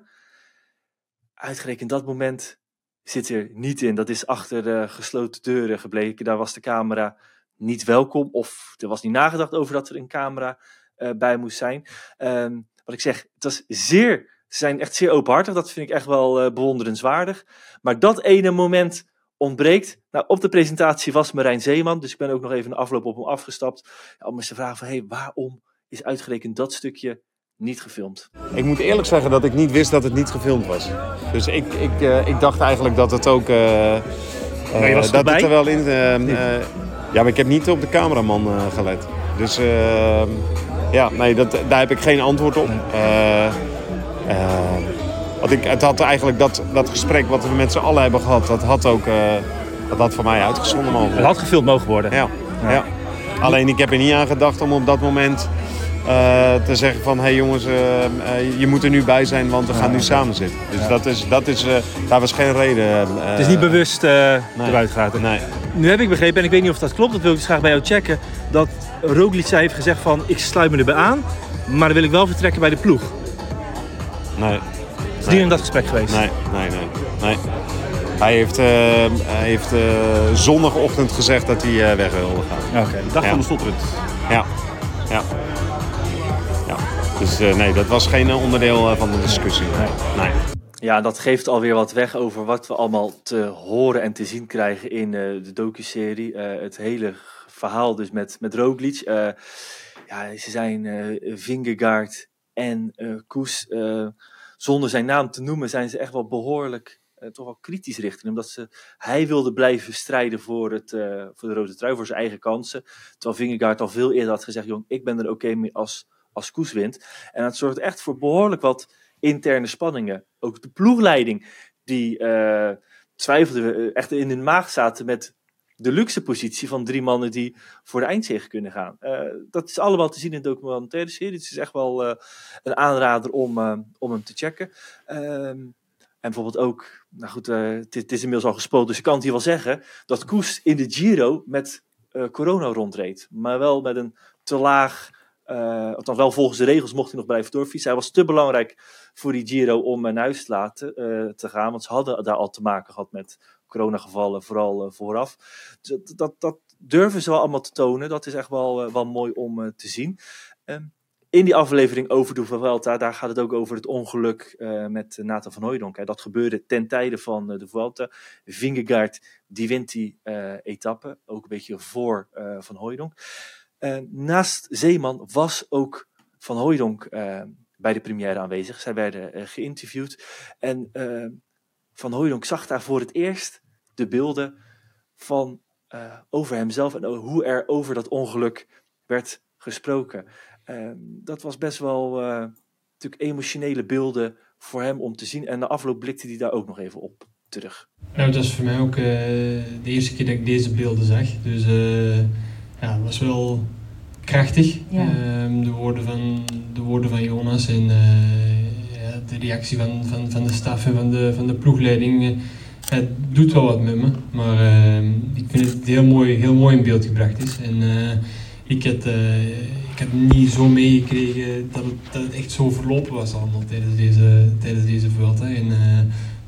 Uitgerekend dat moment zit er niet in. Dat is achter uh, gesloten deuren gebleken. Daar was de camera niet welkom of er was niet nagedacht over dat er een camera uh, bij moest zijn. Um, wat ik zeg, het was zeer, ze zijn echt zeer openhartig. Dat vind ik echt wel uh, bewonderenswaardig. Maar dat ene moment ontbreekt. Nou, op de presentatie was Marijn Zeeman, dus ik ben ook nog even in de afloop op hem afgestapt. Ja, om eens te vragen van, hey, waarom is uitgerekend dat stukje niet gefilmd? Ik moet eerlijk zeggen dat ik niet wist dat het niet gefilmd was. Dus ik, ik, uh, ik dacht eigenlijk dat het ook... Uh, uh, was dat het er wel in... Uh, nee. uh, ja, maar ik heb niet op de cameraman uh, gelet. Dus uh, ja, nee, dat, daar heb ik geen antwoord op. Uh, uh, want ik, het had eigenlijk dat, dat gesprek wat we met z'n allen hebben gehad, dat had ook uh, dat had voor mij uitgezonden mogen worden. Het had gefilmd mogen worden. Ja, ja. ja. Alleen ik heb er niet aan gedacht om op dat moment uh, te zeggen van, hé hey jongens, uh, uh, je moet er nu bij zijn, want we gaan nu samen zitten. Dus ja. dat is, dat is, uh, daar was geen reden. Uh, het is niet bewust uh, nee. eruit gelaten. Nee. Nu heb ik begrepen, en ik weet niet of dat klopt, dat wil ik dus graag bij jou checken, dat Roglic heeft gezegd van, ik sluit me erbij aan, maar dan wil ik wel vertrekken bij de ploeg. Nee. Is nee. niet in dat gesprek geweest? Nee, nee, nee. nee. Hij heeft, uh, hij heeft uh, zondagochtend gezegd dat hij uh, weg wilde gaan. Oké, okay, de dag ja. van de slotpunt. Ja, ja. ja. Dus uh, nee, dat was geen onderdeel uh, van de discussie. Nee. nee. Ja, dat geeft alweer wat weg over wat we allemaal te horen en te zien krijgen in uh, de docuserie. Uh, het hele verhaal dus met, met Roglic. Uh, ja, ze zijn uh, Vingegaard en uh, Koes. Uh, zonder zijn naam te noemen zijn ze echt wel behoorlijk... Uh, toch wel kritisch richting. Omdat ze, hij wilde blijven strijden voor, het, uh, voor de rode trui, voor zijn eigen kansen. Terwijl Vingegaard al veel eerder had gezegd, jong, ik ben er oké okay mee als, als Koes wint. En het zorgt echt voor behoorlijk wat interne spanningen. Ook de ploegleiding, die uh, twijfelde, uh, echt in hun maag zaten met de luxe positie van drie mannen die voor de eindzege kunnen gaan. Uh, dat is allemaal te zien in de documentaire serie. Het is echt wel uh, een aanrader om, uh, om hem te checken. Uh, En bijvoorbeeld ook, nou goed, uh, het, het is inmiddels al gespoeld, dus ik kan het hier wel zeggen, dat Koes in de Giro met uh, corona rondreed. Maar wel met een te laag, uh, althans wel volgens de regels mocht hij nog blijven doorfietsen. Hij was te belangrijk voor die Giro om naar huis te laten uh, te gaan, want ze hadden daar al te maken gehad met coronagevallen, vooral uh, vooraf. Dus dat, dat, dat durven ze wel allemaal te tonen, dat is echt wel, uh, wel mooi om uh, te zien. Um, In die aflevering over de Vuelta, daar gaat het ook over het ongeluk uh, met Nathan van Hooijdonk. Hè. Dat gebeurde ten tijde van uh, de Vuelta. Vingegaard, die wint die uh, etappe, ook een beetje voor uh, Van Hooijdonk. Uh, naast Zeeman was ook Van Hooijdonk uh, bij de première aanwezig. Zij werden uh, geïnterviewd. En uh, Van Hooijdonk zag daar voor het eerst de beelden van uh, over hemzelf en hoe er over dat ongeluk werd gesproken. Uh, dat was best wel uh, natuurlijk emotionele beelden voor hem om te zien. En na afloop blikte hij daar ook nog even op terug. Nou, dat is voor mij ook uh, de eerste keer dat ik deze beelden zag. Dus uh, ja, het was wel krachtig. Ja. Uh, de, woorden van, de woorden van Jonas en uh, ja, de reactie van, van, van de staf en van de, van de ploegleiding. Uh, het doet wel wat met me. Maar uh, ik vind het heel mooi, heel mooi in beeld gebracht is. En uh, ik had... Uh, Ik heb niet zo meegekregen dat het, dat het echt zo verlopen was allemaal tijdens deze, tijdens deze Vuelta. En uh,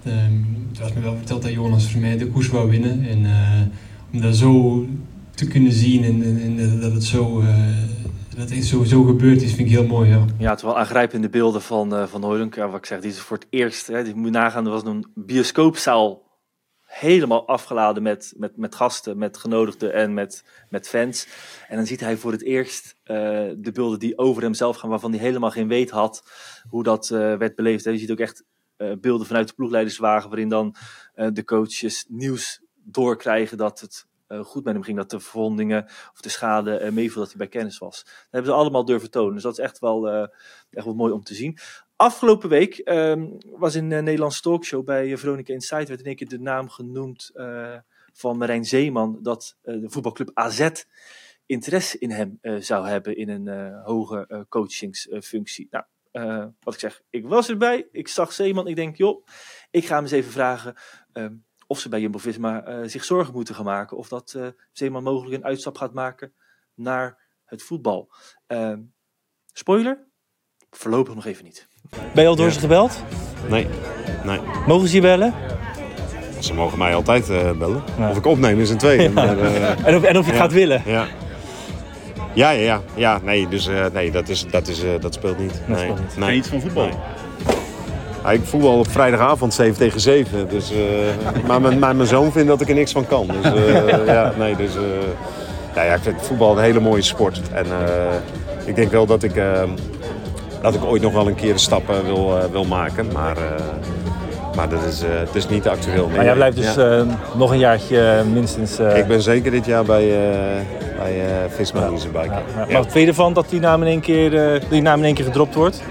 um, het was me wel verteld dat Jonas voor mij de koers wou winnen. En uh, om dat zo te kunnen zien en, en, en dat het zo, uh, dat het echt zo, zo gebeurd is, vind ik heel mooi. Ja, ja het wel aangrijpende beelden van, uh, van Hooijdonk. Ja, wat ik zeg, die is voor het eerst. Hè, die moet nagaan, er was een bioscoopzaal helemaal afgeladen met, met, met gasten, met genodigden en met, met fans. En dan ziet hij voor het eerst uh, de beelden die over hemzelf gaan, waarvan hij helemaal geen weet had hoe dat uh, werd beleefd. Je ziet ook echt uh, beelden vanuit de ploegleiderswagen, waarin dan uh, de coaches nieuws doorkrijgen dat het uh, goed met hem ging, dat de verwondingen of de schade uh, meeviel, dat hij bij kennis was. Dat hebben ze allemaal durven tonen. Dus dat is echt wel, uh, echt wel mooi om te zien. Afgelopen week um, was in een Nederlandse talkshow bij uh, Veronica Inside werd in één keer de naam genoemd uh, van Marijn Zeeman, dat uh, de voetbalclub A Z interesse in hem uh, zou hebben in een uh, hoge uh, coachingsfunctie. Uh, nou, uh, wat ik zeg, ik was erbij, ik zag Zeeman, ik denk, joh, ik ga hem eens even vragen, um, of ze bij Jumbo-Visma uh, zich zorgen moeten gaan maken. Of dat uh, Zeeman mogelijk een uitstap gaat maken naar het voetbal. Uh, spoiler? Voorlopig nog even niet. Ben je al door ja. ze gebeld? Nee. nee. Mogen ze je bellen? Ze mogen mij altijd uh, bellen. Ja. Of ik opneem is een tweede. Ja. Maar, uh, en, of, en of je het ja. gaat willen? Ja. Ja, ja, ja, ja, nee, dus uh, nee, dat, is, dat, is, uh, dat speelt niet. Dat nee. speelt niet. Nee. Geen iets van voetbal? Nee. Ja, ik voetbal op vrijdagavond zeven tegen zeven. Dus, uh, maar, mijn, maar mijn zoon vindt dat ik er niks van kan. Dus, uh, ja, nee, dus, uh, ja, ja, ik vind voetbal een hele mooie sport. En uh, ik denk wel dat ik, uh, dat ik ooit nog wel een keer een stap uh, wil, uh, wil maken. Maar, uh, maar dat is, uh, het is niet actueel. Maar jij blijft dus ja. uh, nog een jaartje uh, minstens... Uh... Ik ben zeker dit jaar bij, uh, bij uh, Visma Leasing. Ja, ja. ja. Maar wat vind je ervan dat die naam in één keer, uh, die naam in één keer gedropt wordt?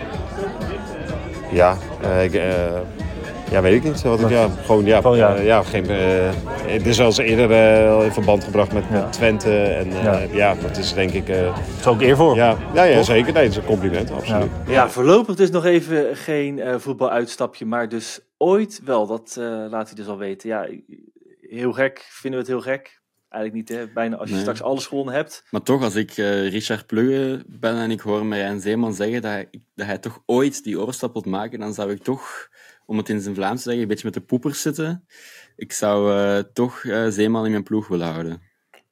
Ja, uh, ik, uh, ja, weet ik niet. Wat ik, ja, gewoon, ja, gewoon, ja. Uh, ja geen, uh, het is wel eens eerder uh, in verband gebracht met, met ja. Twente. En uh, ja. ja, dat is denk ik... Uh, dat is ook eer voor. Ja, ja, ja zeker. Nee, dat is een compliment, absoluut. Ja, ja voorlopig dus nog even geen uh, voetbaluitstapje, maar dus ooit wel. Dat uh, laat hij dus al weten. Ja, heel gek. Vinden we het heel gek? Eigenlijk niet, hè? Bijna als je nee. straks alles gewonnen hebt. Maar toch, als ik uh, Richard Plugge ben en ik hoor Marijn Zeeman zeggen dat hij, dat hij toch ooit die overstap wil maken, dan zou ik toch, om het in zijn Vlaams te zeggen, een beetje met de poepers zitten. Ik zou uh, toch uh, Zeeman in mijn ploeg willen houden.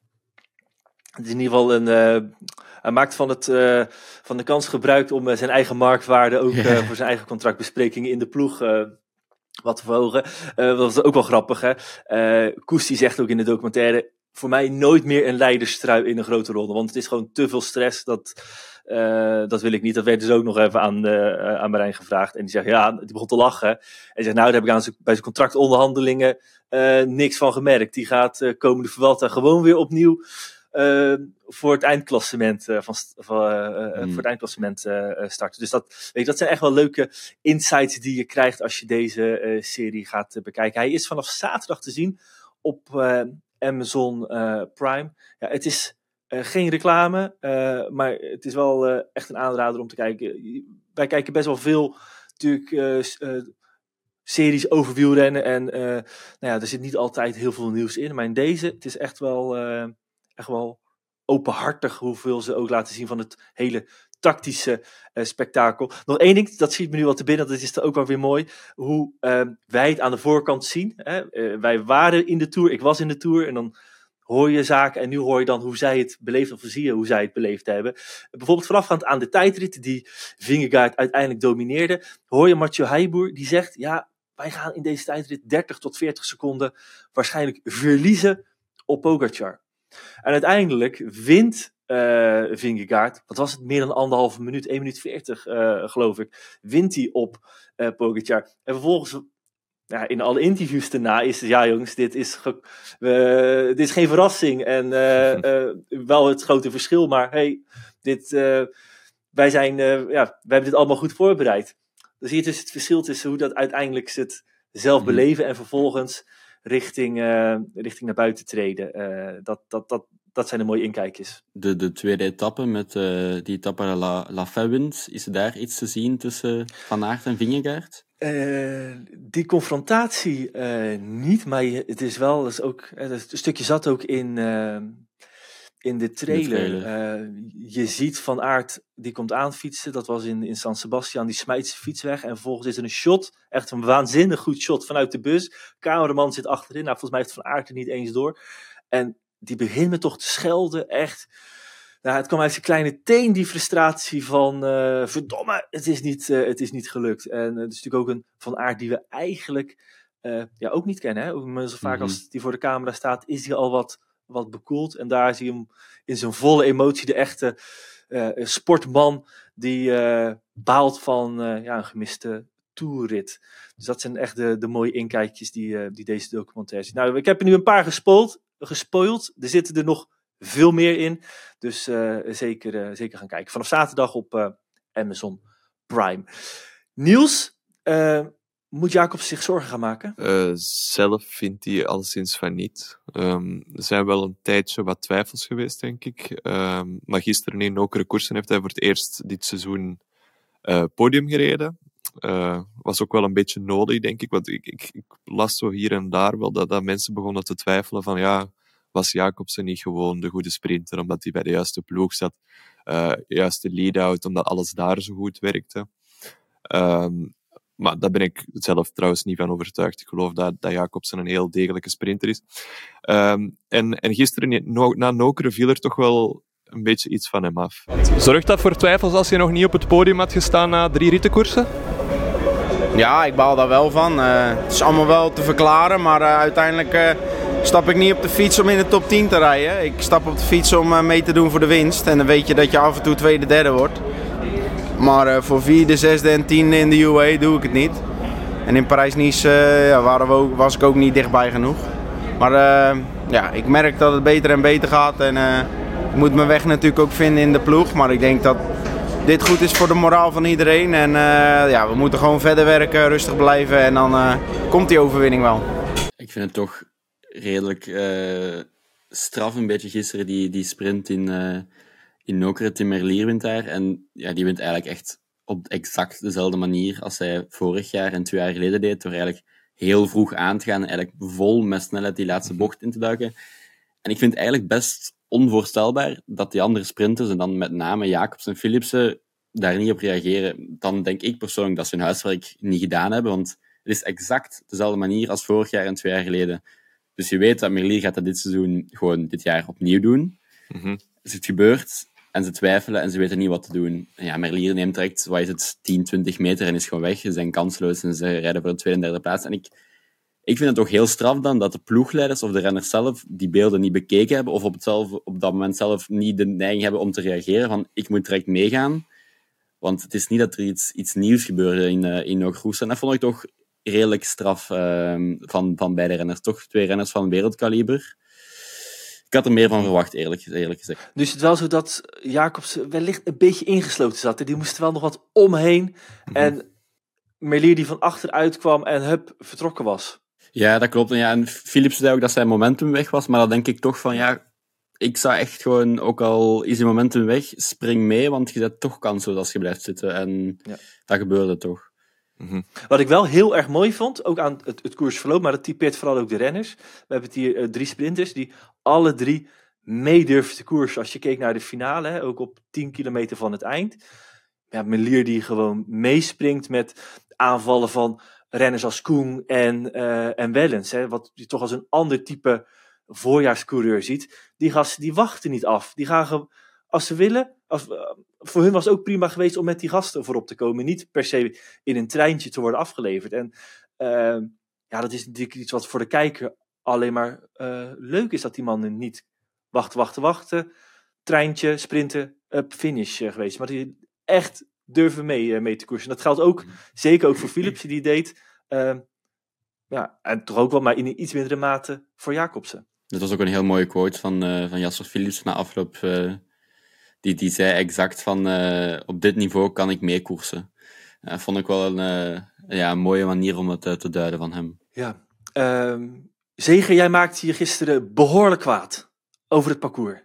Het is in ieder geval een... Uh, hij maakt van, het, uh, van de kans gebruik om uh, zijn eigen marktwaarde ook uh, voor zijn eigen contractbesprekingen in de ploeg... Uh, wat te verhogen. Uh, dat was ook wel grappig, hè. Uh, Koes die zegt ook in de documentaire... Voor mij nooit meer een leiderstrui in een grote ronde. Want het is gewoon te veel stress. Dat, uh, dat wil ik niet. Dat werd dus ook nog even aan, uh, aan Marijn gevraagd. En die zegt, ja, die begon te lachen. En die zegt, nou, daar heb ik aan zijn, bij zijn contractonderhandelingen uh, niks van gemerkt. Die gaat uh, komende Vuelta gewoon weer opnieuw uh, voor het eindklassement, uh, van, van, uh, hmm. voor het eindklassement uh, starten. Dus dat, weet je, dat zijn echt wel leuke insights die je krijgt als je deze uh, serie gaat uh, bekijken. Hij is vanaf zaterdag te zien op... Uh, Amazon uh, Prime. Ja, het is uh, geen reclame, uh, maar het is wel uh, echt een aanrader om te kijken. Wij kijken best wel veel natuurlijk uh, uh, series over wielrennen en uh, nou ja, er zit niet altijd heel veel nieuws in, maar in deze, het is echt wel, uh, echt wel openhartig hoeveel ze ook laten zien van het hele tactische uh, spektakel. Nog één ding, dat schiet me nu wel te binnen, dat is ook wel weer mooi, hoe uh, wij het aan de voorkant zien. Hè? Uh, wij waren in de Tour, ik was in de Tour, en dan hoor je zaken, en nu hoor je dan hoe zij het beleefd, of zie je hoe zij het beleefd hebben. Bijvoorbeeld voorafgaand aan de tijdrit, die Vingegaard uiteindelijk domineerde, hoor je Mathieu Heijboer, die zegt, ja, wij gaan in deze tijdrit dertig tot veertig seconden waarschijnlijk verliezen op Pogačar. En uiteindelijk wint Uh, Vingegaard, wat was het, meer dan anderhalve minuut, één minuut veertig uh, geloof ik, wint hij op uh, Pogačar. En vervolgens, ja, in alle interviews daarna is het, ja jongens, dit is, ge- uh, dit is geen verrassing en uh, uh, wel het grote verschil, maar hey, dit, uh, wij zijn, uh, ja, we hebben dit allemaal goed voorbereid. Dan zie je dus het verschil tussen hoe dat uiteindelijk ze het zelf beleven en vervolgens richting, uh, richting naar buiten treden. Uh, dat, dat, dat, dat zijn de mooie inkijkjes. De, de tweede etappe met uh, die etappe La, La Febvre, is er daar iets te zien tussen Van Aert en Vingegaard? Uh, die confrontatie uh, niet, maar het is wel, het is ook, het stukje zat ook in, uh, in de trailer. De trailer. Uh, je ziet Van Aert, die komt aanfietsen, dat was in, in San Sebastian, die smijt zijn fiets weg en vervolgens is er een shot, echt een waanzinnig goed shot vanuit de bus. Cameraman zit achterin, nou volgens mij heeft Van Aert er niet eens door. En die begint me toch te schelden, echt. Nou, het kwam uit zijn kleine teen, die frustratie van... Uh, verdomme, het is, niet, uh, het is niet gelukt. En uh, het is natuurlijk ook een Van Aert die we eigenlijk uh, ja, ook niet kennen. Hè? Ook zo vaak mm-hmm. als die voor de camera staat, is hij al wat, wat bekoeld. En daar zie je hem in zijn volle emotie, de echte uh, sportman... die uh, baalt van uh, ja, een gemiste toerrit. Dus dat zijn echt de, de mooie inkijkjes die, uh, die deze documentaire ziet. Nou, ik heb er nu een paar gespoeld. gespoild. Er zitten er nog veel meer in. Dus uh, zeker, uh, zeker gaan kijken. Vanaf zaterdag op uh, Amazon Prime. Niels, uh, moet Jacobs zich zorgen gaan maken? Uh, zelf vindt hij alleszins van niet. Um, er zijn wel een tijdje wat twijfels geweest, denk ik. Um, maar gisteren in Nokere Koersen heeft hij voor het eerst dit seizoen uh, podium gereden. Uh, was ook wel een beetje nodig, denk ik. Want ik, ik, ik las zo hier en daar wel dat, dat mensen begonnen te twijfelen van ja, was Jacobsen niet gewoon de goede sprinter omdat hij bij de juiste ploeg zat, uh, juiste lead-out, omdat alles daar zo goed werkte. Um, maar daar ben ik zelf trouwens niet van overtuigd. Ik geloof dat, dat Jacobsen een heel degelijke sprinter is. Um, en, en gisteren na Nokere viel er toch wel een beetje iets van hem af. Zorgt dat voor twijfels als je nog niet op het podium had gestaan na drie rittenkoersen? Ja, ik baal daar wel van. Uh, het is allemaal wel te verklaren, maar uh, uiteindelijk uh, stap ik niet op de fiets om in de top tien te rijden. Ik stap op de fiets om uh, mee te doen voor de winst. En dan weet je dat je af en toe tweede, derde wordt. Maar uh, voor vierde, zesde en tiende in de U A E doe ik het niet. En in Parijs-Nice uh, ja, waren we ook, was ik ook niet dichtbij genoeg. Maar uh, ja, ik merk dat het beter en beter gaat. En uh, ik moet mijn weg natuurlijk ook vinden in de ploeg. Maar ik denk dat dit goed is voor de moraal van iedereen. En uh, ja, we moeten gewoon verder werken, rustig blijven. En dan uh, komt die overwinning wel. Ik vind het toch redelijk uh, straf een beetje gisteren, die, die sprint in... Uh... In Nokere, Tim Merlier wint daar. En ja, die wint eigenlijk echt op exact dezelfde manier als hij vorig jaar en twee jaar geleden deed. Door eigenlijk heel vroeg aan te gaan en eigenlijk vol met snelheid die laatste bocht in te duiken. En ik vind het eigenlijk best onvoorstelbaar dat die andere sprinters, en dan met name Jacobs en Philipsen, daar niet op reageren. Dan denk ik persoonlijk dat ze hun huiswerk niet gedaan hebben, want het is exact dezelfde manier als vorig jaar en twee jaar geleden. Dus je weet dat Merlier gaat dat dit seizoen gewoon dit jaar opnieuw doen. Mm-hmm. Als het gebeurt en ze twijfelen en ze weten niet wat te doen. En ja, Merlier neemt direct, wat is het, tien, twintig meter en is gewoon weg. Ze zijn kansloos en ze rijden voor de tweede en derde plaats. En ik, ik vind het toch heel straf dan dat de ploegleiders of de renners zelf die beelden niet bekeken hebben of op, het zelf, op dat moment zelf niet de neiging hebben om te reageren van ik moet direct meegaan. Want het is niet dat er iets, iets nieuws gebeurde in, uh, in Noggroes. En dat vond ik toch redelijk straf uh, van, van beide renners. Toch twee renners van wereldkaliber. Ik had er meer van verwacht, eerlijk, eerlijk gezegd. Nu is het wel zo dat Jacobs wellicht een beetje ingesloten zat. Die moest er wel nog wat omheen. Mm-hmm. En Merlier die van achteruit kwam en hup, vertrokken was. Ja, dat klopt. En, ja, en Philips zei ook dat zijn momentum weg was. Maar dan denk ik toch van, ja, ik zou echt gewoon, ook al is je momentum weg, spring mee, want je zet toch kansloos als je blijft zitten. En ja. Dat gebeurde toch. Mm-hmm. Wat ik wel heel erg mooi vond, ook aan het, het koersverloop, maar dat typeert vooral ook de renners. We hebben het hier uh, drie sprinters die alle drie mee durven te koersen. Als je keek naar de finale, hè, ook op tien kilometer van het eind. Ja, Merlier die gewoon meespringt met aanvallen van renners als Koen en, uh, en Wellens. Hè, wat je toch als een ander type voorjaarscoureur ziet. Die gasten die wachten niet af. Die gaan ge- als ze willen. Als, uh, voor hun was het ook prima geweest om met die gasten voorop te komen. Niet per se in een treintje te worden afgeleverd. En uh, ja, dat is natuurlijk iets wat voor de kijker alleen maar uh, leuk is. Dat die mannen niet wachten, wachten, wachten. Treintje, sprinten, up, finish uh, geweest. Maar die echt durven mee, uh, mee te koersen. Dat geldt ook, zeker ook voor Philips die deed. Uh, ja, en toch ook wel, maar in een iets mindere mate voor Jacobsen. Dat was ook een heel mooie quote van, uh, van Jasper Philips na afloop. Uh, die, die zei exact van, uh, op dit niveau kan ik meekoersen. Dat uh, vond ik wel een, uh, ja, een mooie manier om het uh, te duiden van hem. Ja, uh, Zeger, jij maakte je gisteren behoorlijk kwaad over het parcours.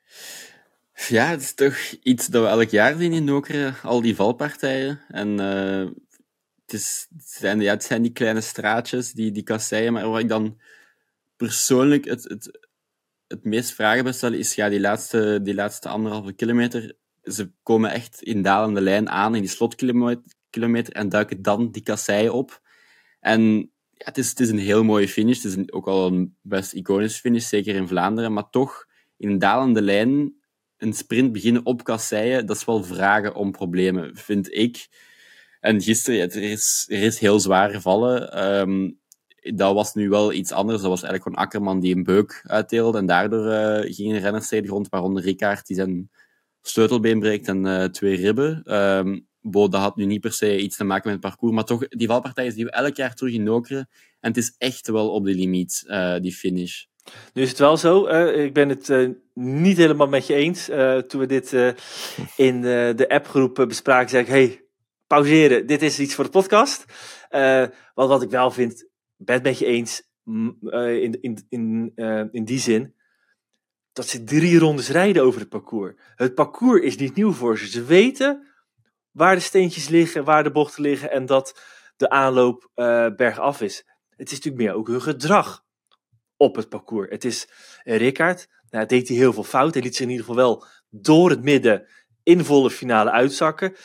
Ja, het is toch iets dat we elk jaar zien in Nokere, al die valpartijen. En uh, het, is, het, zijn, ja, het zijn die kleine straatjes, die, die kasseien, maar wat ik dan persoonlijk het, het, het meest vragen bij stel is, ja, die laatste, die laatste anderhalve kilometer, ze komen echt in dalende lijn aan in die slotkilometer en duiken dan die kasseien op. En ja, het, is, het is een heel mooie finish, het is een, ook al een best iconische finish, zeker in Vlaanderen, maar toch in een dalende lijn een sprint beginnen op kasseien, dat is wel vragen om problemen, vind ik. En gisteren, ja, er, is, er is heel zwaar gevallen. Um, dat was nu wel iets anders. Dat was eigenlijk gewoon Akkerman die een beuk uitdeelde. En daardoor uh, gingen renners tegen de grond, waaronder Rickaard die zijn sleutelbeen breekt en uh, twee ribben. Um, Bo, dat had nu niet per se iets te maken met het parcours, maar toch, die valpartij zien we elk jaar terug in Nokere. En het is echt wel op de limiet, uh, die finish. Nu is het wel zo, uh, ik ben het uh, niet helemaal met je eens. Uh, toen we dit uh, in uh, de appgroep uh, bespraken, zei ik, hey, pauzeren, dit is iets voor de podcast. Uh, want wat ik wel vind, ben het met je eens, uh, in, in, in, uh, in die zin, dat ze drie rondes rijden over het parcours. Het parcours is niet nieuw voor ze. Ze weten waar de steentjes liggen, waar de bochten liggen en dat de aanloop uh, bergaf is. Het is natuurlijk meer ook hun gedrag op het parcours. Het is uh, Rickaard, nou, deed hij heel veel fout. Hij liet zich in ieder geval wel door het midden in de volle finale uitzakken.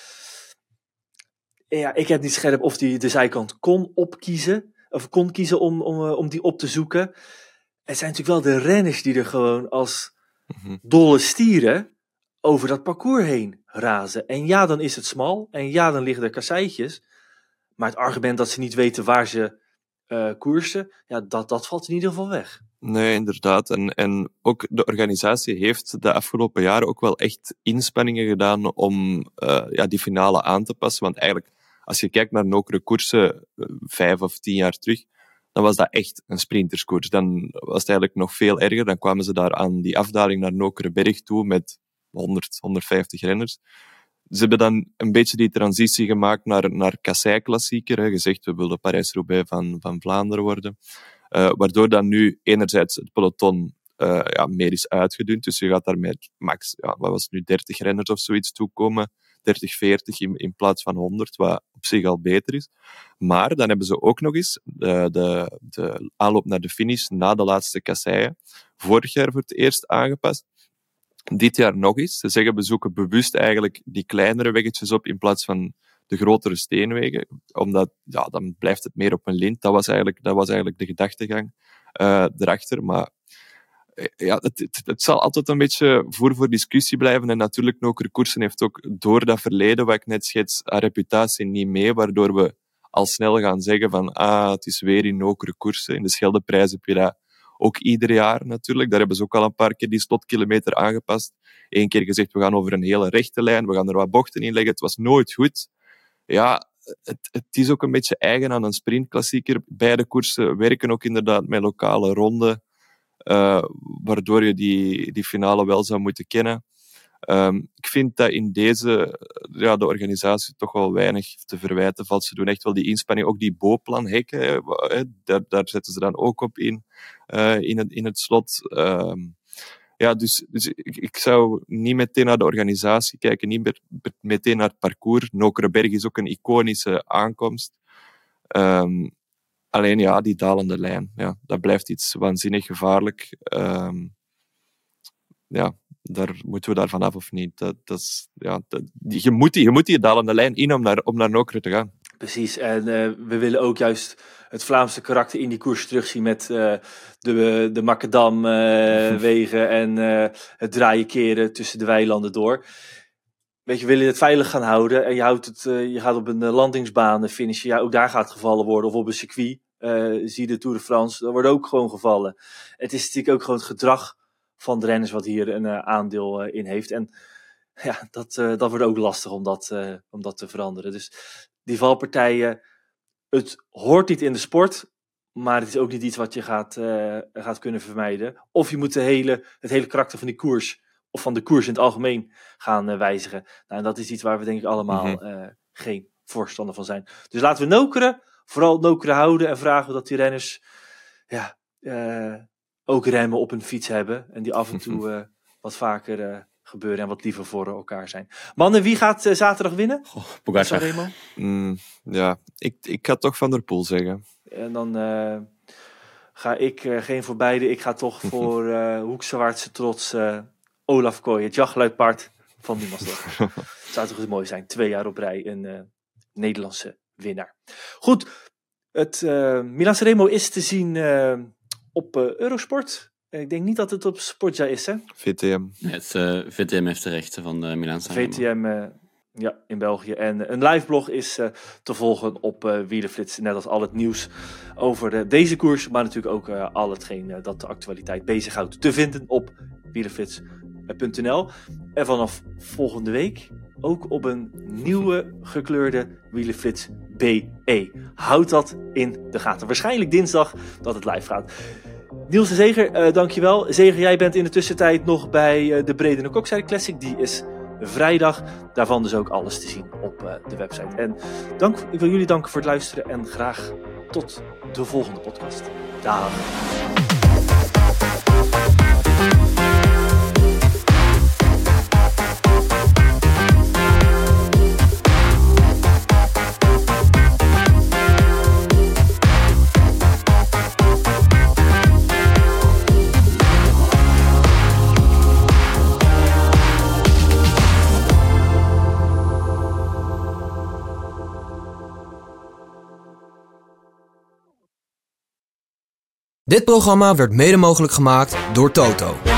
Ja, ik heb niet scherp of hij de zijkant kon opkiezen, of kon kiezen om, om, uh, om die op te zoeken. Het zijn natuurlijk wel de renners die er gewoon als mm-hmm. dolle stieren over dat parcours heen razen. En ja, dan is het smal. En ja, dan liggen er kasseitjes. Maar het argument dat ze niet weten waar ze uh, koersen, ja, dat, dat valt in ieder geval weg. Nee, inderdaad. En, en ook de organisatie heeft de afgelopen jaren ook wel echt inspanningen gedaan om uh, ja, die finale aan te passen. Want eigenlijk, als je kijkt naar nokere koersen uh, vijf of tien jaar terug, dan was dat echt een sprinterskoers. Dan was het eigenlijk nog veel erger. Dan kwamen ze daar aan die afdaling naar Nokereberg toe met honderd, honderdvijftig renners. Ze hebben dan een beetje die transitie gemaakt naar, naar Kassei-klassieker. Hè. Gezegd, we willen Parijs-Roubaix van, van Vlaanderen worden. Uh, waardoor dan nu enerzijds het peloton uh, ja, meer is uitgedund. Dus je gaat daar met max, ja, wat was het nu, dertig renners of zoiets toekomen. dertig, veertig in, in plaats van honderd, wat op zich al beter is. Maar dan hebben ze ook nog eens de, de, de aanloop naar de finish na de laatste kasseien vorig jaar voor het eerst aangepast. Dit jaar nog eens. Ze zeggen, we zoeken bewust eigenlijk die kleinere weggetjes op in plaats van de grotere steenwegen. Omdat, ja, dan blijft het meer op een lint. Dat was eigenlijk, dat was eigenlijk de gedachtegang uh, erachter. Maar ja, het, het, het zal altijd een beetje voer voor discussie blijven. En natuurlijk, Nokere Koersen heeft ook door dat verleden, wat ik net schets, haar reputatie niet mee, waardoor we al snel gaan zeggen van ah, het is weer in Nokere Koersen. In de Scheldeprijs heb je dat ook ieder jaar natuurlijk. Daar hebben ze ook al een paar keer die slotkilometer aangepast. Eén keer gezegd, we gaan over een hele rechte lijn, we gaan er wat bochten in leggen. Het was nooit goed. Ja, het, het is ook een beetje eigen aan een sprintklassieker. Beide koersen werken ook inderdaad met lokale ronden, uh, waardoor je die, die finale wel zou moeten kennen. Um, ik vind dat in deze, ja, de organisatie toch wel weinig te verwijten valt. Ze doen echt wel die inspanning, ook die Beauplan-hekken, daar, daar zetten ze dan ook op in, uh, in, het, in het slot. Um, ja, dus, dus ik, ik zou niet meteen naar de organisatie kijken, niet meer, meteen naar het parcours. Nokereberg is ook een iconische aankomst. Um, alleen ja, die dalende lijn, ja, dat blijft iets waanzinnig gevaarlijk. Um, ja, daar moeten we daar vanaf of niet. Dat, dat is, ja, dat, je, moet die, je moet die dalende lijn in om naar, om naar Nokere te gaan. Precies, en uh, we willen ook juist het Vlaamse karakter in die koers terugzien met uh, de, de macadam-wegen uh, en uh, het draaien keren tussen de weilanden door. Weet je, we willen het veilig gaan houden en je, houdt het, uh, je gaat op een uh, landingsbaan finishen. Ja, ook daar gaat gevallen worden. Of op een circuit, uh, zie de Tour de France, daar wordt ook gewoon gevallen. Het is natuurlijk ook gewoon het gedrag van de renners wat hier een uh, aandeel uh, in heeft. En ja, dat, uh, dat wordt ook lastig om dat, uh, om dat te veranderen. Dus die valpartijen, het hoort niet in de sport, maar het is ook niet iets wat je gaat, uh, gaat kunnen vermijden. Of je moet de hele, het hele karakter van die koers, of van de koers in het algemeen, gaan uh, wijzigen. Nou, en dat is iets waar we denk ik allemaal mm-hmm. uh, geen voorstander van zijn. Dus laten we Nokere, vooral Nokere houden en vragen dat die renners ja, uh, ook remmen op hun fiets hebben. En die af en toe uh, wat vaker uh, gebeuren en wat liever voor elkaar zijn. Mannen, wie gaat uh, zaterdag winnen? Oh, Pogacar. Mm, ja, ik, ik ga toch Van der Poel zeggen. En dan uh, ga ik uh, geen voor beide. Ik ga toch voor uh, Hoeksewaardse trots uh, Olaf Kooi, het jachtluipaard van Niemandsdorf. Het zou toch eens mooi zijn. Twee jaar op rij een uh, Nederlandse winnaar. Goed, het uh, Milaan-Sanremo is te zien uh, op uh, Eurosport. Ik denk niet dat het op Sportja is, hè? V T M. Ja, het, uh, V T M heeft de rechten van uh, Milaan-Sanremo. V T M, uh, ja, in België. En uh, een live blog is uh, te volgen op uh, Wielerflits. Net als al het nieuws over uh, deze koers. Maar natuurlijk ook uh, al hetgeen uh, dat de actualiteit bezighoudt. Te vinden op wielerflits punt n l. En vanaf volgende week ook op een nieuwe gekleurde Wielerflits B E. Houd dat in de gaten. Waarschijnlijk dinsdag dat het live gaat. Niels de Zeger, uh, dankjewel. Zeger, jij bent in de tussentijd nog bij uh, de Brede Kokzijde Classic. Die is vrijdag. Daarvan dus ook alles te zien op uh, de website. En dank, ik wil jullie danken voor het luisteren. En graag tot de volgende podcast. Dag. Dit programma werd mede mogelijk gemaakt door Toto.